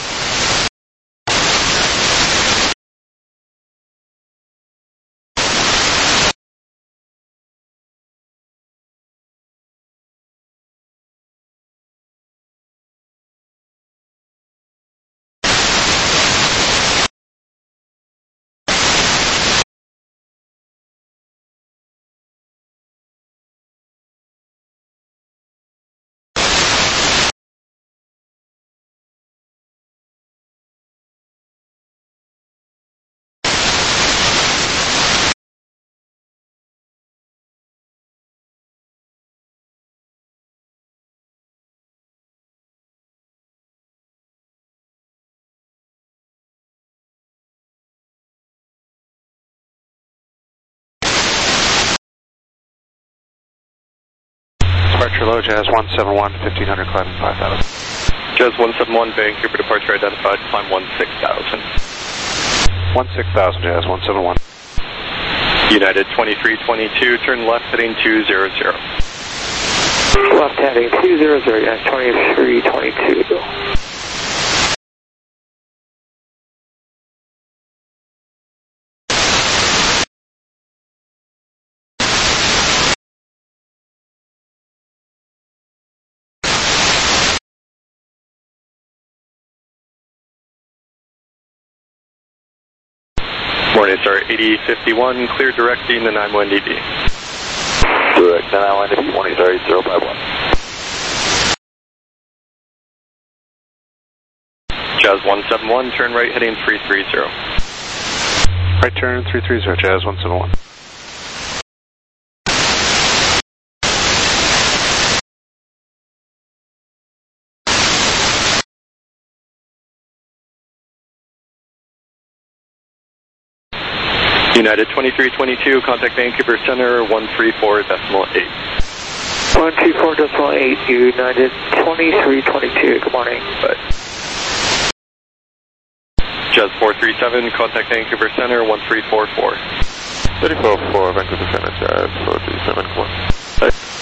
Departure low, Jazz 171, 1,500, climbing 5,000. Jazz 171, Vancouver departure identified, climb 16,000. 16,000, Jazz 171. United 2322, turn left heading 200. Left heading 200, United 2322. Morning Star 8051, clear directing the 91DB. Direct 91DB, Morning Star 8051. Jazz 171, turn right heading 330. Right turn 330, Jazz 171. United 2322, contact Vancouver Center 134.8. 134.8, United 2322, good morning. Bye. Jazz 437, contact Vancouver Center 1344. 344, Vancouver Center, Jazz 437, come on. Bye.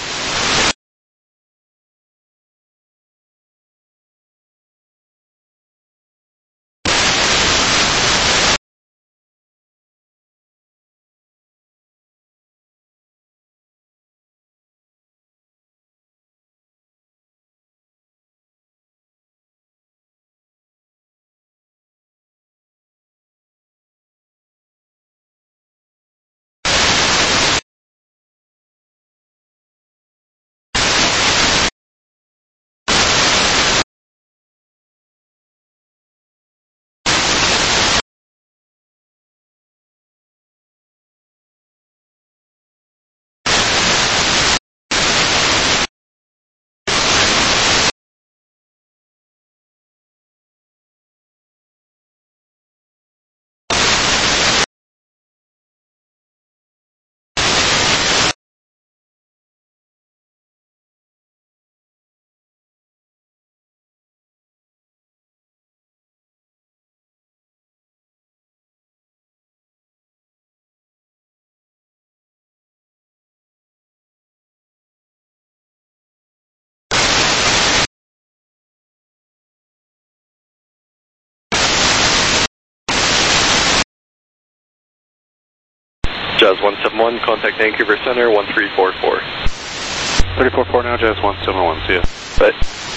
Jazz 171, contact Vancouver Center 1344. 344 now, Jazz 171, see ya. Bye.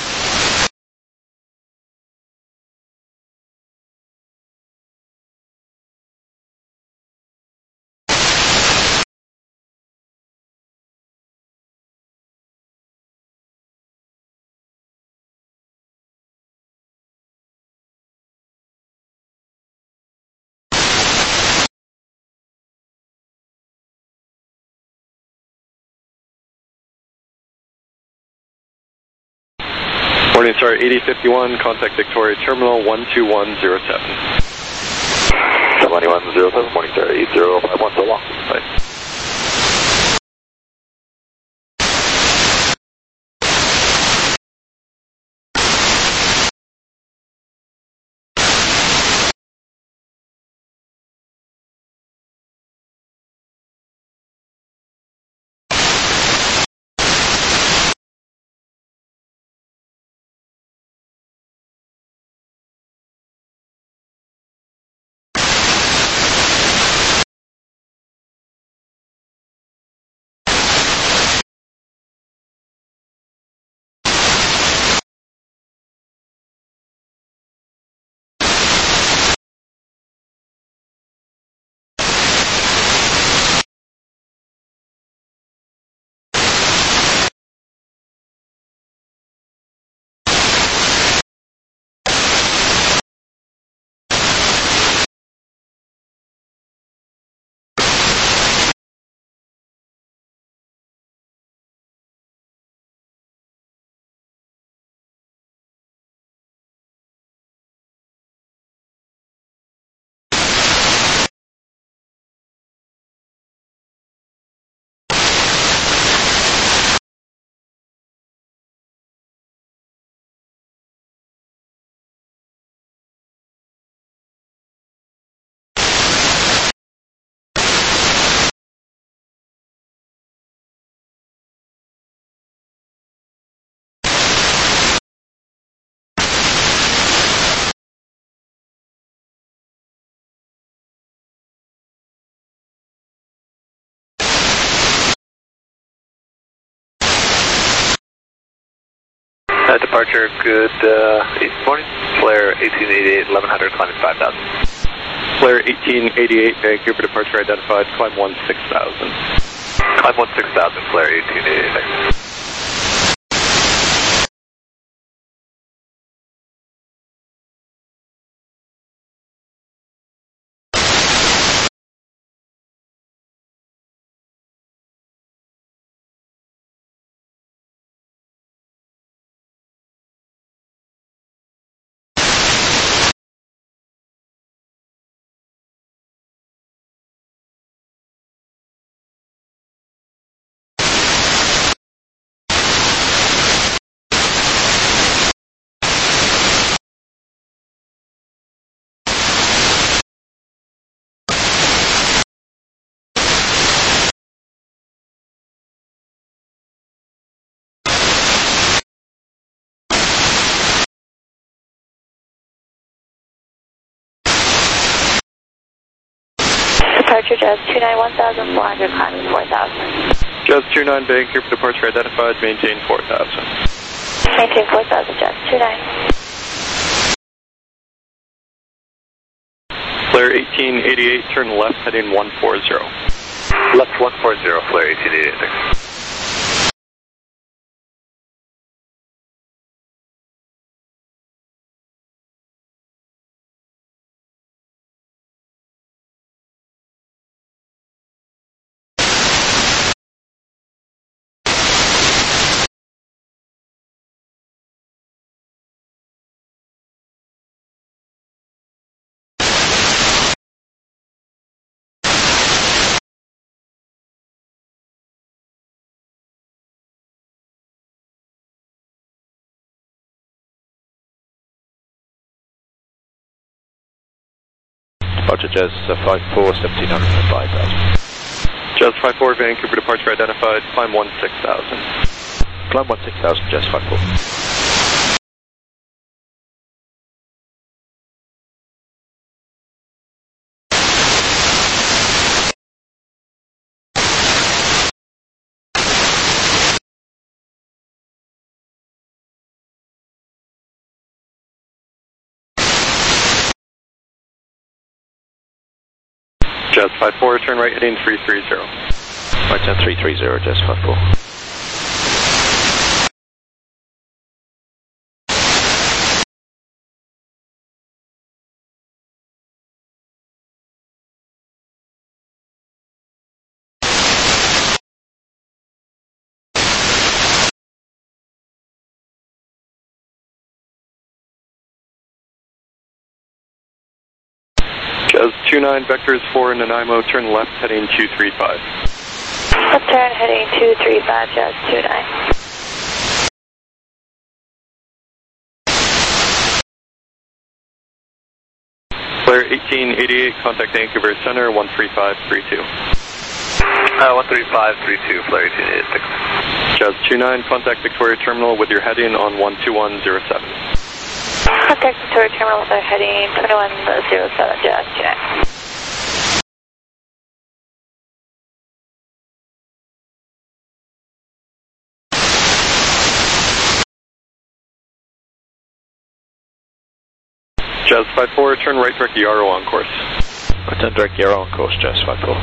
Morning Star 8051, contact Victoria Terminal 12107. 2107, Morning Star 8051, so long. Bye. Departure, good morning. Flare 1888, 1100, climbing 5000. Flare 1888, Vancouver departure identified, climb 16,000. Climb 16,000, Flare 1888. Departure Jazz 29 1400, climbing 4000. Jazz 29, Vancouver departure identified, maintain 4000. Maintain 4000, Jazz 29. Flare 1888, turn left heading 140. Left 140, Flare 1888. Roger, Jazz 54, 1700 and 5000. Jazz 54, Vancouver departure identified, climb 16,000. Climb 16,000, Jazz 54. Jazz 54, turn right heading 330. Right turn 330, Jazz 54. Jazz 29, vectors for Nanaimo, turn left heading 235. Left turn heading 235, Jazz 29. Flare 1888, contact Vancouver Center 13532. 13532, Flare 1886. Jazz 29, contact Victoria Terminal with your heading on 12107. Contact Victoria Terminal with our heading 2107, Jazz 29. Jazz 54, turn right direct Yarrow on course. Right turn direct Yarrow on course, Jazz 54.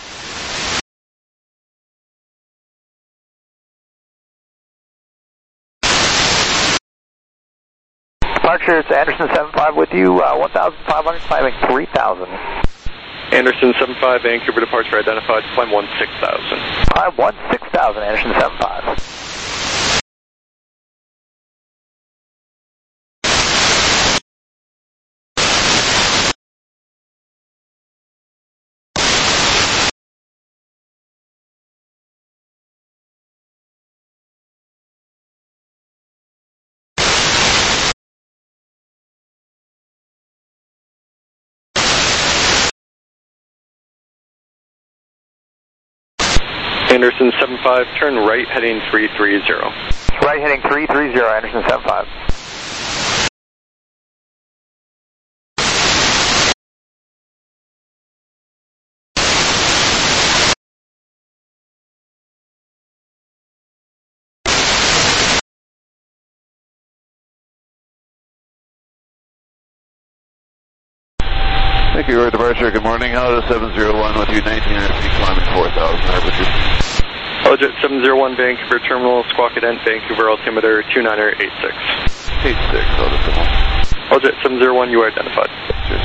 Departure, it's Anderson 75 with you, 1,500, climbing 3,000. Anderson 75, Vancouver departure identified, climb 16,000. Climb 16,000, Anderson 75. Anderson 75, turn right heading 330. Right heading 330, Anderson 75. Thank you, departure. Good morning. Hello to 701 with you, 1900 feet climbing 4,000. Holojet 701, Vancouver Terminal, Squawk Ident, Vancouver altimeter 2986. 86, Holojet 701, you are identified. Cheers.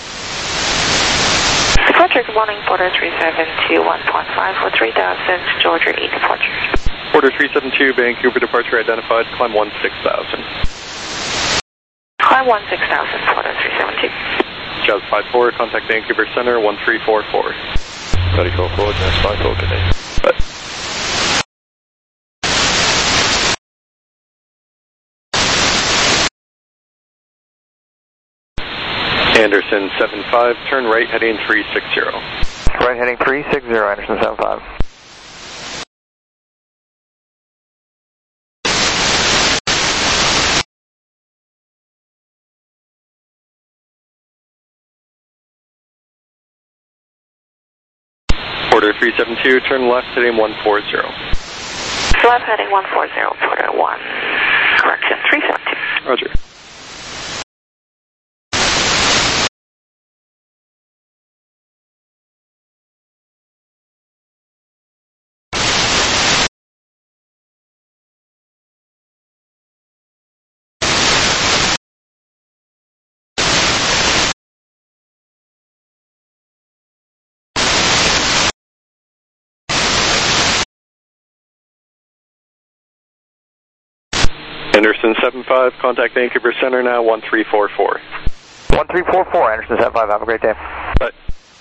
Departure, good morning, Porter 372, 1.5 for 3,000, Georgia 8 departure. Porter 372, Vancouver departure identified, climb 16,000. Climb 16,000, Porter 372. Jazz 54, contact Vancouver Center 1344. 34-4, Jazz 54, good day. Bye. Anderson 75, turn right heading 360. Right heading 360, Anderson 75. Porter 372, turn left heading 140. Left heading 140, Porter 1, correction 372. Roger. Anderson 75, contact Vancouver Center now 1344. 1344, Anderson 75, have a great day. Bye.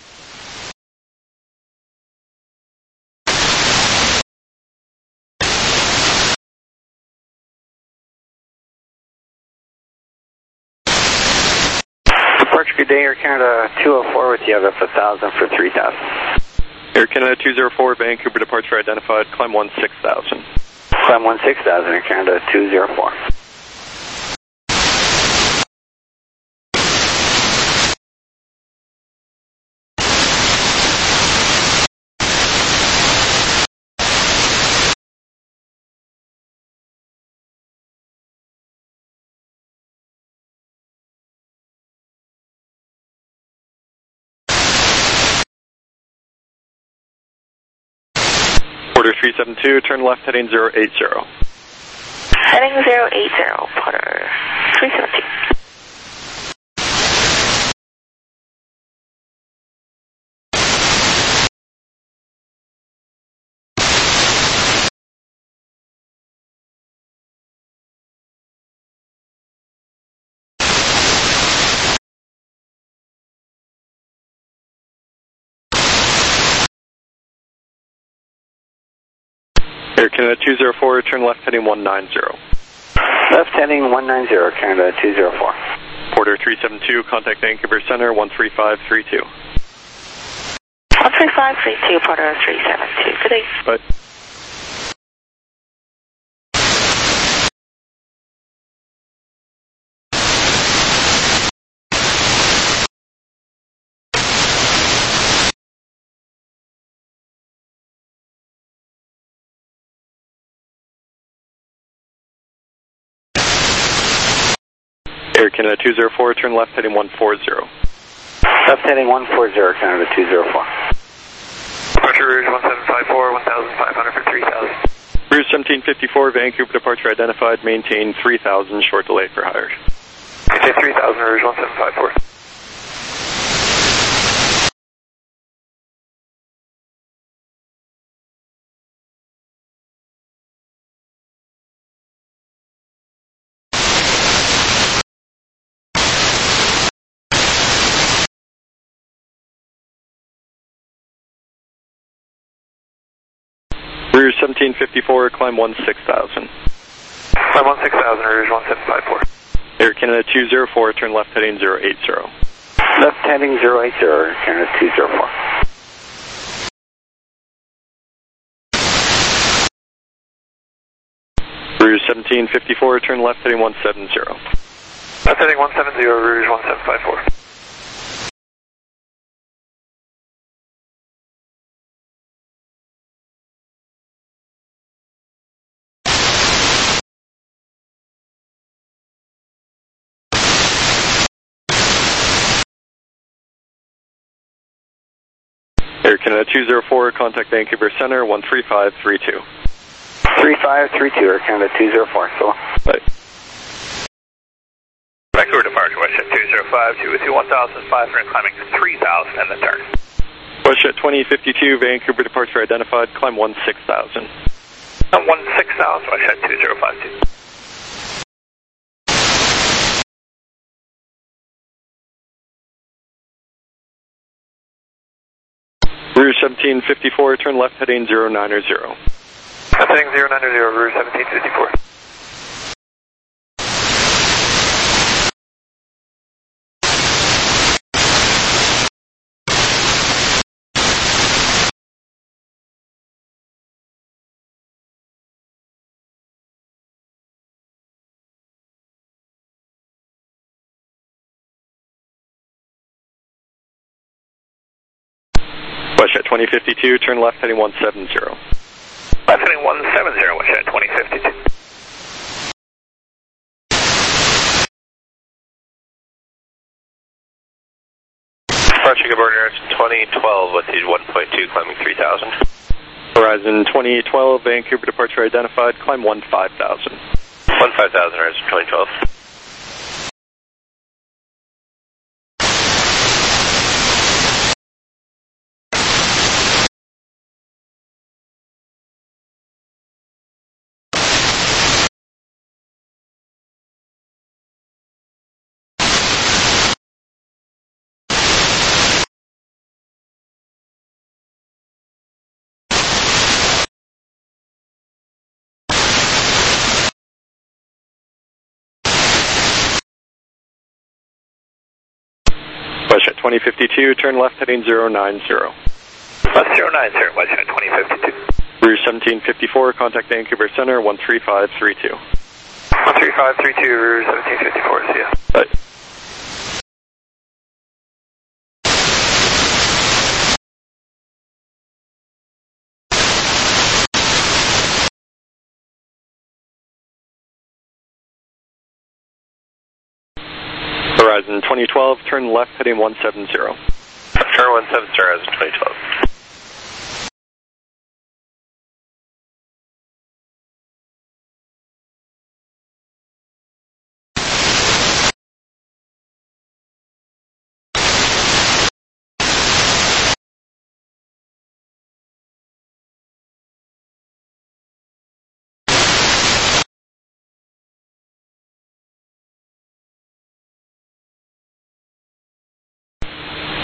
Departure, good day, Air Canada 204 with you, I've got 1,000 for 3,000. Air Canada 204, Vancouver departure identified, climb 16,000. Climb 16,000, Air Canada 204. Porter 372, turn left heading 080. Heading 080, Porter 372. Air Canada 204, turn left heading 190. Left heading 190, Canada 204. Porter 372, contact Vancouver Center 13532. 13532, Porter 372. Good day. Bye. Air Canada 204, turn left heading 140. Left heading 140, Canada 204. Departure Rouge 1754, 1,500 for 3,000. Rouge 1754, Vancouver departure identified, maintain 3,000, short delay for hires. Okay, 3,000 Rouge 1754. Rouge 1754, climb 16,000. Climb 16,000, Rouge 1754. Air Canada 204, turn left heading 080. Left heading 080, Canada 204. Rouge 1754, turn left heading 170. Left heading 170, Rouge 1754. Air Canada 204, contact Vancouver Center 13532. 3532, Air Canada 204, so. Bye. Vancouver departure, WestJet 205, 2 1,500, climbing 3,000 and then turn. WestJet 2052, Vancouver departure identified, climb 16,000. 16,000, WestJet 2052. Rouge 1754, turn left heading 090. Left heading 090, Rouge 1754. WestJet 2052, turn left heading 170. Left heading 170, WestJet 2052. Departure good morning, 2012, altitude 1.2, climbing 3,000. Horizon 2012, Vancouver departure identified, climb 15,000. 15,000, Horizon 2012. WestJet 2052, turn left heading 090. Left 090, WestJet 2052. Rouge 1754, contact Vancouver Center 13532. 13532, Rouge 1754, see ya. Bye. Horizon 2012, turn left heading 170. Turn 170, Horizon 2012.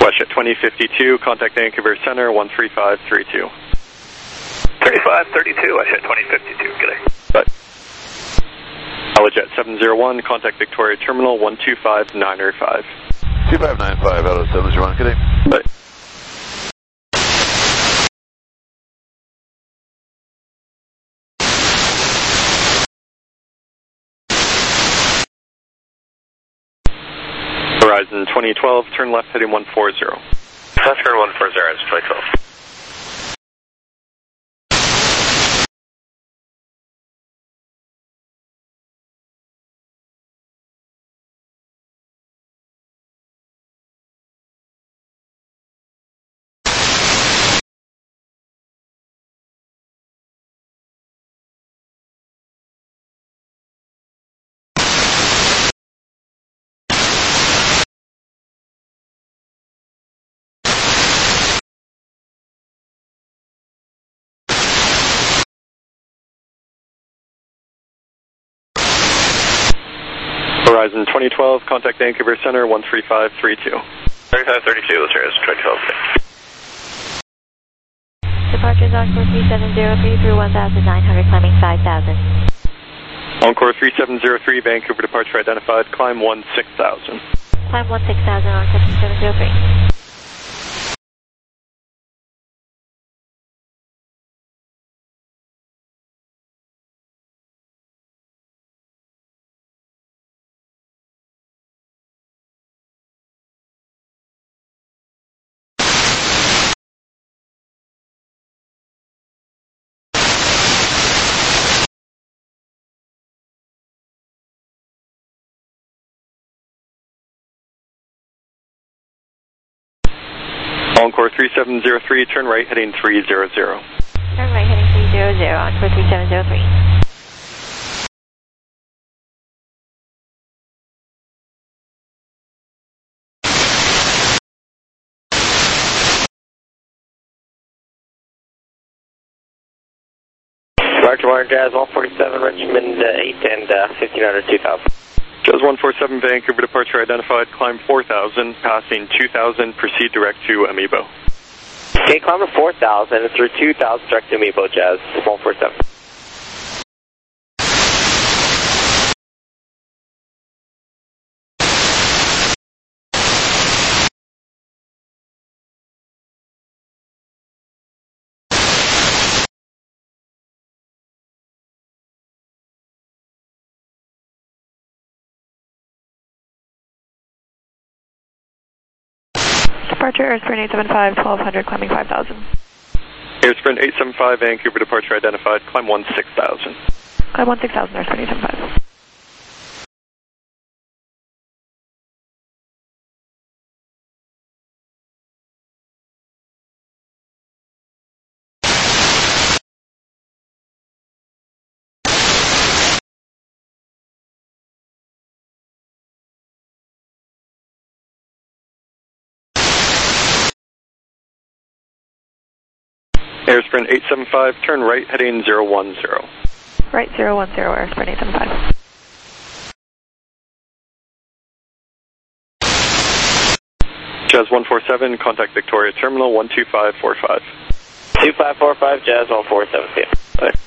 WestJet 2052, contact Vancouver Center 13532. 3532, WestJet 2052, g'day. Bye. Helijet 701, contact Victoria Terminal 125905. 2595 out of 701, g'day. Bye. Horizon 2012, turn left heading 140. Left turn 140, it's 2012. Horizon 2012, contact Vancouver Center 13532. 3532, let's hear it, 2012. Departures Encore 3703 through 1900, climbing 5000. Encore 3703, Vancouver departure identified, climb 16,000. Climb 16,000 on 3703. Encore 3703, turn right heading 300. Turn right heading 300, Encore 3703. Departure Wire Jazz 147, Richmond 8 and 1500, 2000. Jazz 147, Vancouver departure identified, climb 4,000, passing 2,000, proceed direct to Amiibo. Okay, climb to 4,000 through 2,000 direct to Amiibo, Jazz 147. Departure Airsprint 875, 1200, climbing 5000. Airsprint 875, Vancouver departure identified, climb 16,000. Climb 16,000, Airsprint 875. Airsprint 875, turn right heading 010. Right 010, Airsprint 875. Jazz 147, contact Victoria Terminal 12545. 2545, Jazz 147. Bye.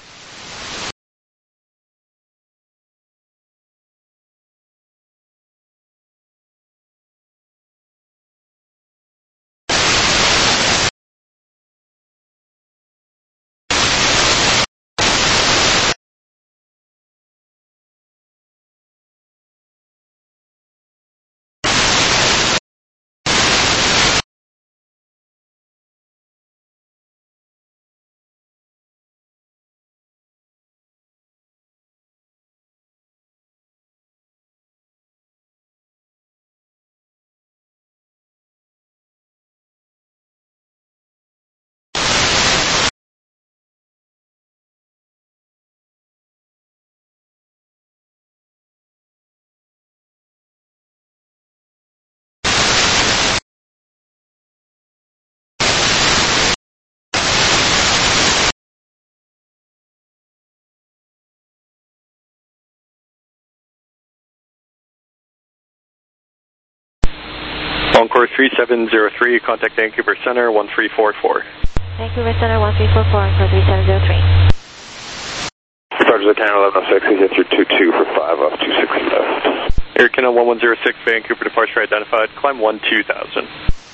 3703, contact Vancouver Center 1344. Vancouver Center 1344 for 3703. Departure of Canada 1106, he's at your 22 for 5 off 26 left. Air Canada 1106, Vancouver departure identified, climb 12000.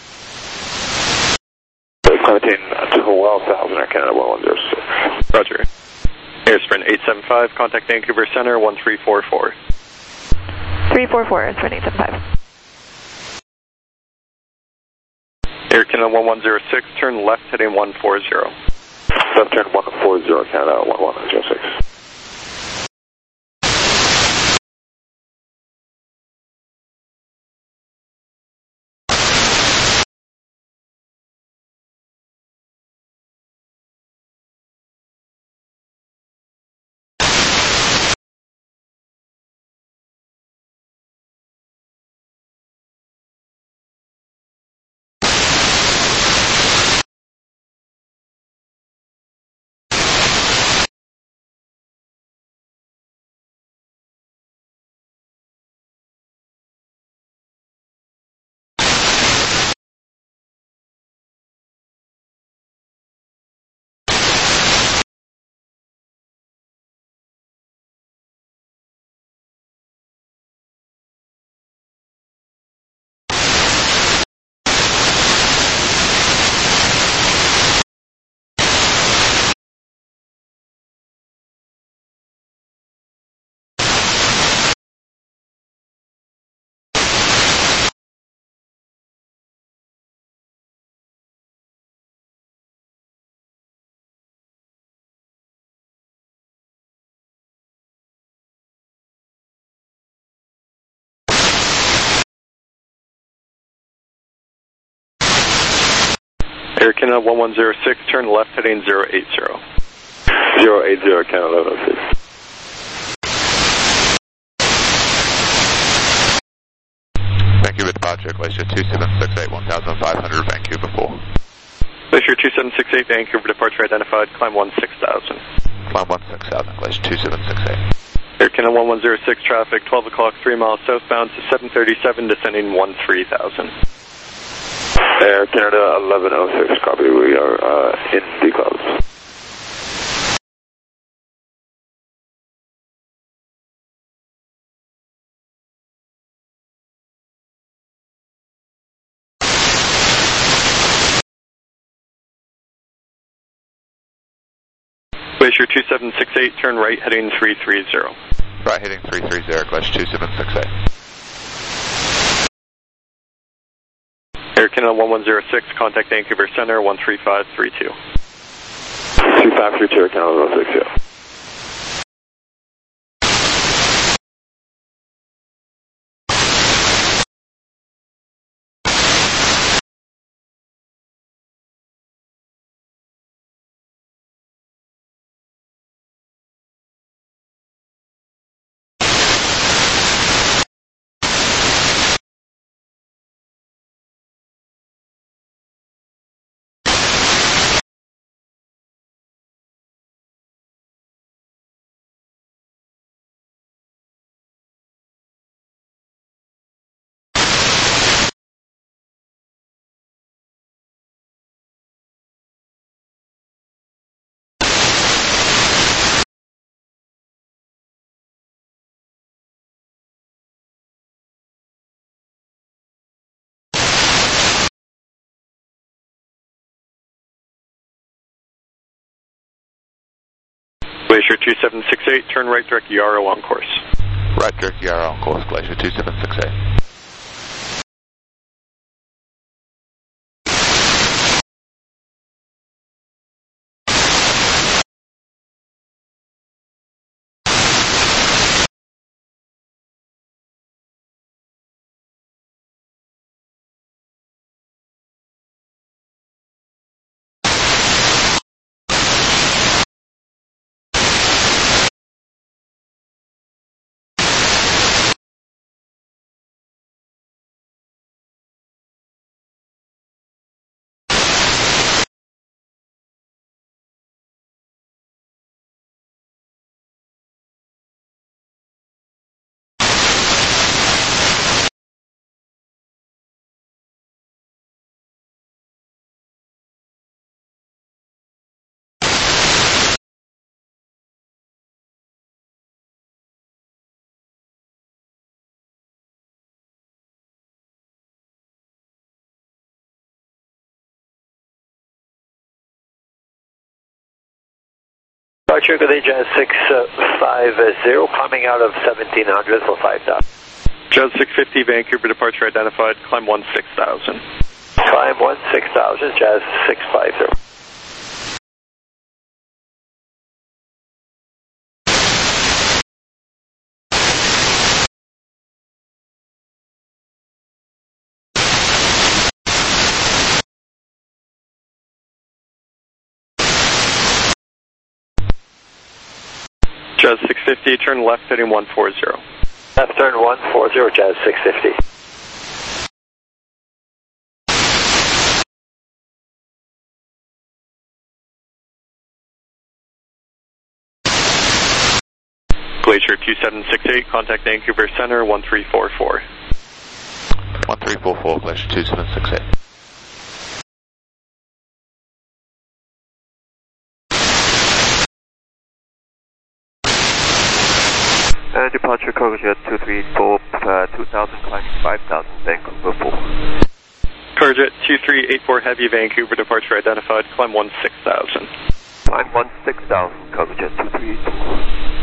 Clementine 12,000, Air Canada 1106. Roger. Air Sprint 875, contact Vancouver Center 1344. 344, Sprint 875. Air Canada 1106, turn left heading 140. Left turn 140, Canada 1106. Air Canada 1106, turn left heading 080. 080, Canada 1106. Vancouver departure, Glacier 2768, 1500, Vancouver 4. Glacier 2768, Vancouver departure identified, climb 16,000. Climb 16,000, Glacier 2768. Air Canada 1106, traffic 12 o'clock, 3 miles southbound to 737, descending 13,000. Air Canada 1106, copy, we are in the clouds. Glacier 2768, turn right heading 330. Right heading 330, Glacier 2768. Air Canada 1106, contact Vancouver Center 13532. 2532, Air Canada 1106, yeah. Glacier 2768, turn right direct Yarrow on course. Right direct Yarrow on course, Glacier 2768. Departure, good day, Jazz 650, climbing out of 1700 for 5,000. Jazz 650, Vancouver departure identified, climb 16,000. Climb 16,000, Jazz 650. Jazz 650, turn left heading 140. Left turn 140, Jazz 650. Glacier 2768, contact Vancouver Center 1344. 1344, Glacier 2768. Departure Cargojet 234, 2000, climbing 5000, Vancouver 4. Cargojet 2384 Heavy, Vancouver departure identified, climb 16,000. Climb 16,000, Cargojet 2384.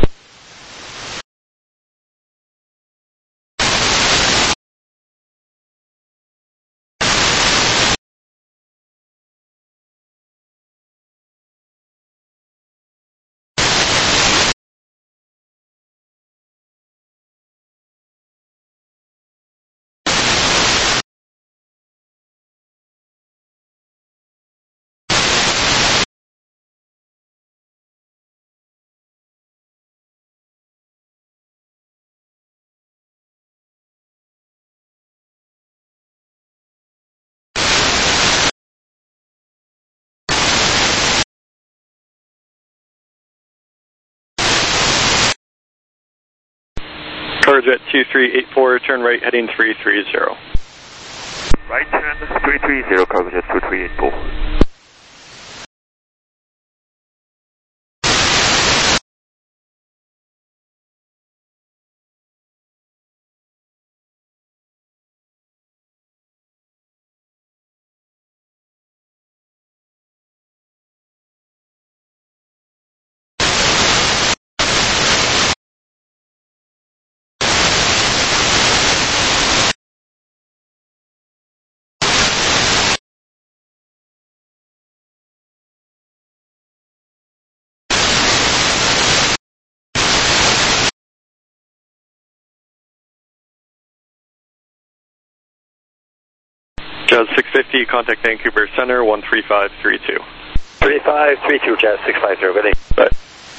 Cargojet 2384, turn right heading 330. Right turn 330, Cargojet 2384. Jazz 650, contact Vancouver Center 13532. 3532, Jazz 650, good day. Bye.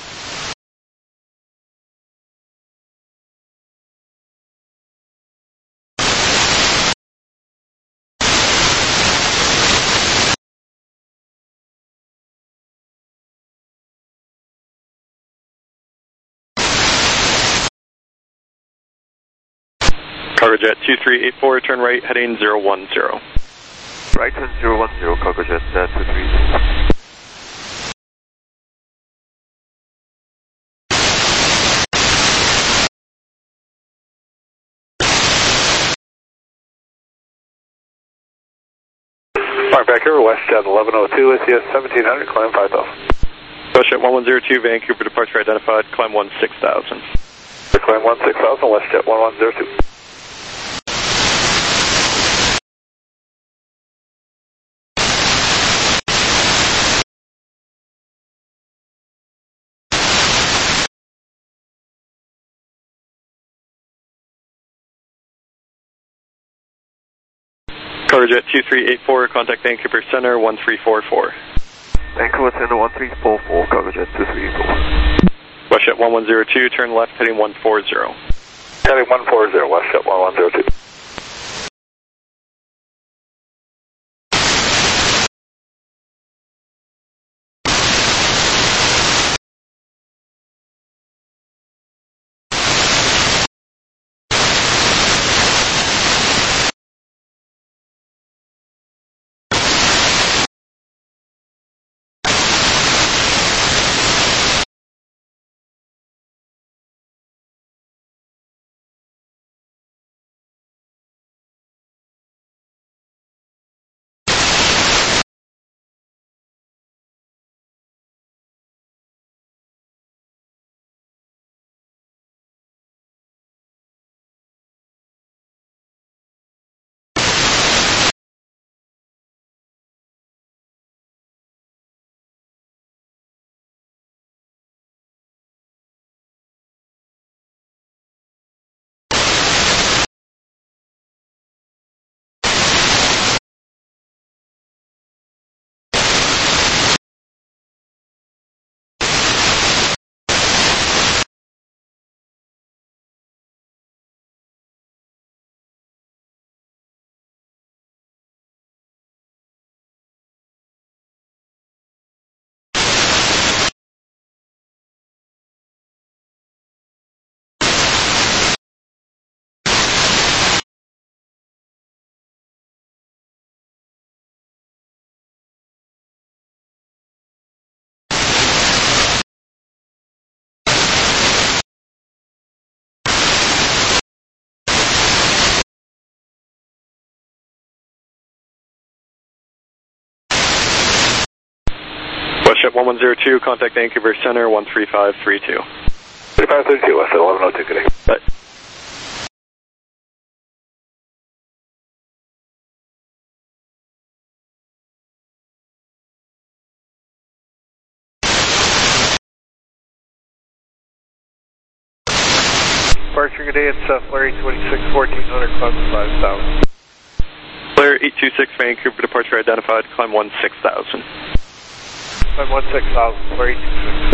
Cargojet 2384, turn right heading 010. Right turn 010, Cargojet 230. Mark Vancouver, WestJet 1102, SES 1700, climb 5000. WestJet 1102, Vancouver departure identified, climb 16,000. Climb 16,000, WestJet 1102. Cargojet 2384, contact Vancouver Center 1344. Vancouver Center 1344, Cargojet 2384. WestJet 1102, turn left heading 140. Heading 140, WestJet 1102. Jet 1102, contact Vancouver Center 13532. 3532, West 1102, good day. Bye. Departure, good day, it's Flare 826, 1400, climb 5000. Flare 826, Vancouver departure identified, climb 16,000. Climb 16,000, Flare 826.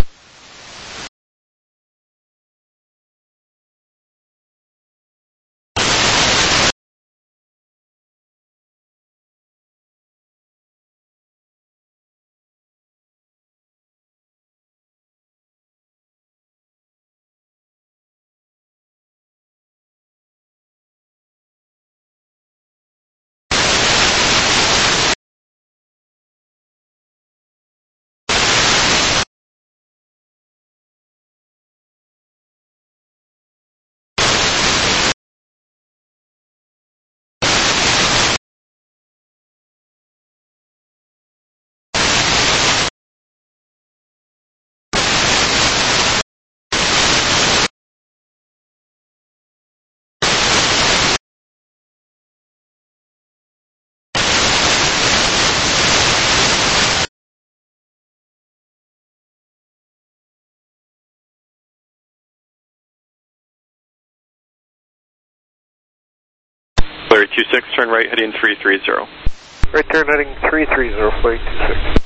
Flare 826, turn right heading 330. Right turn heading 330, Flare 826.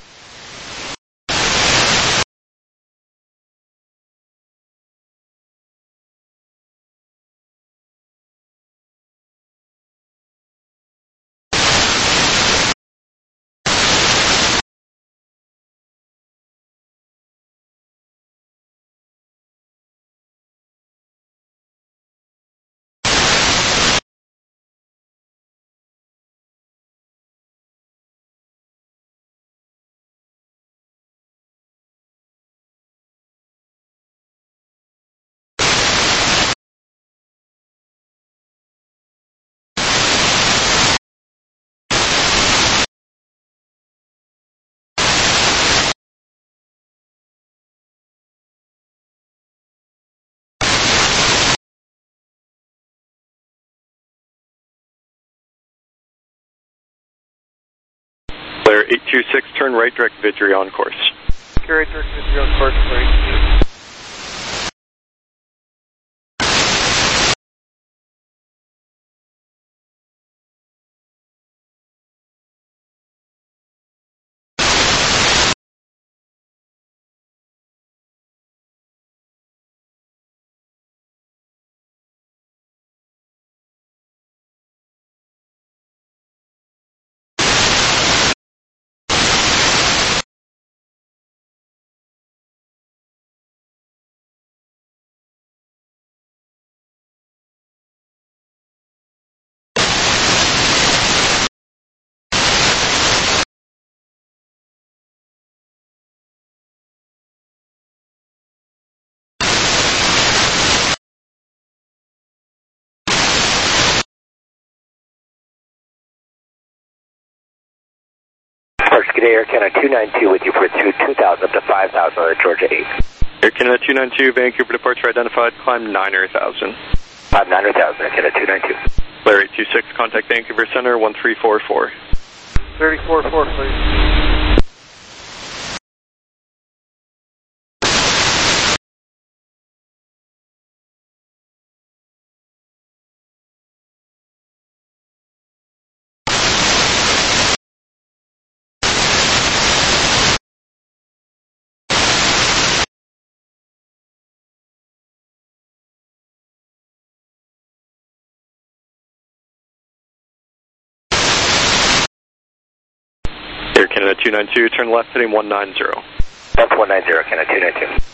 Flare 826, turn right direct Vidry on course. Right direct Vidry on course, Flare 826. Good day, Air Canada 292 with you for 2,000 up to 5,000 on Georgia 8. Air Canada 292, Vancouver departure identified, climb 9,000. Climb 9,000, Air Canada 292. Flare 826, contact Vancouver Center 1344. 3444, please. Air Canada 292, turn left heading 190. That's 190, Canada 292.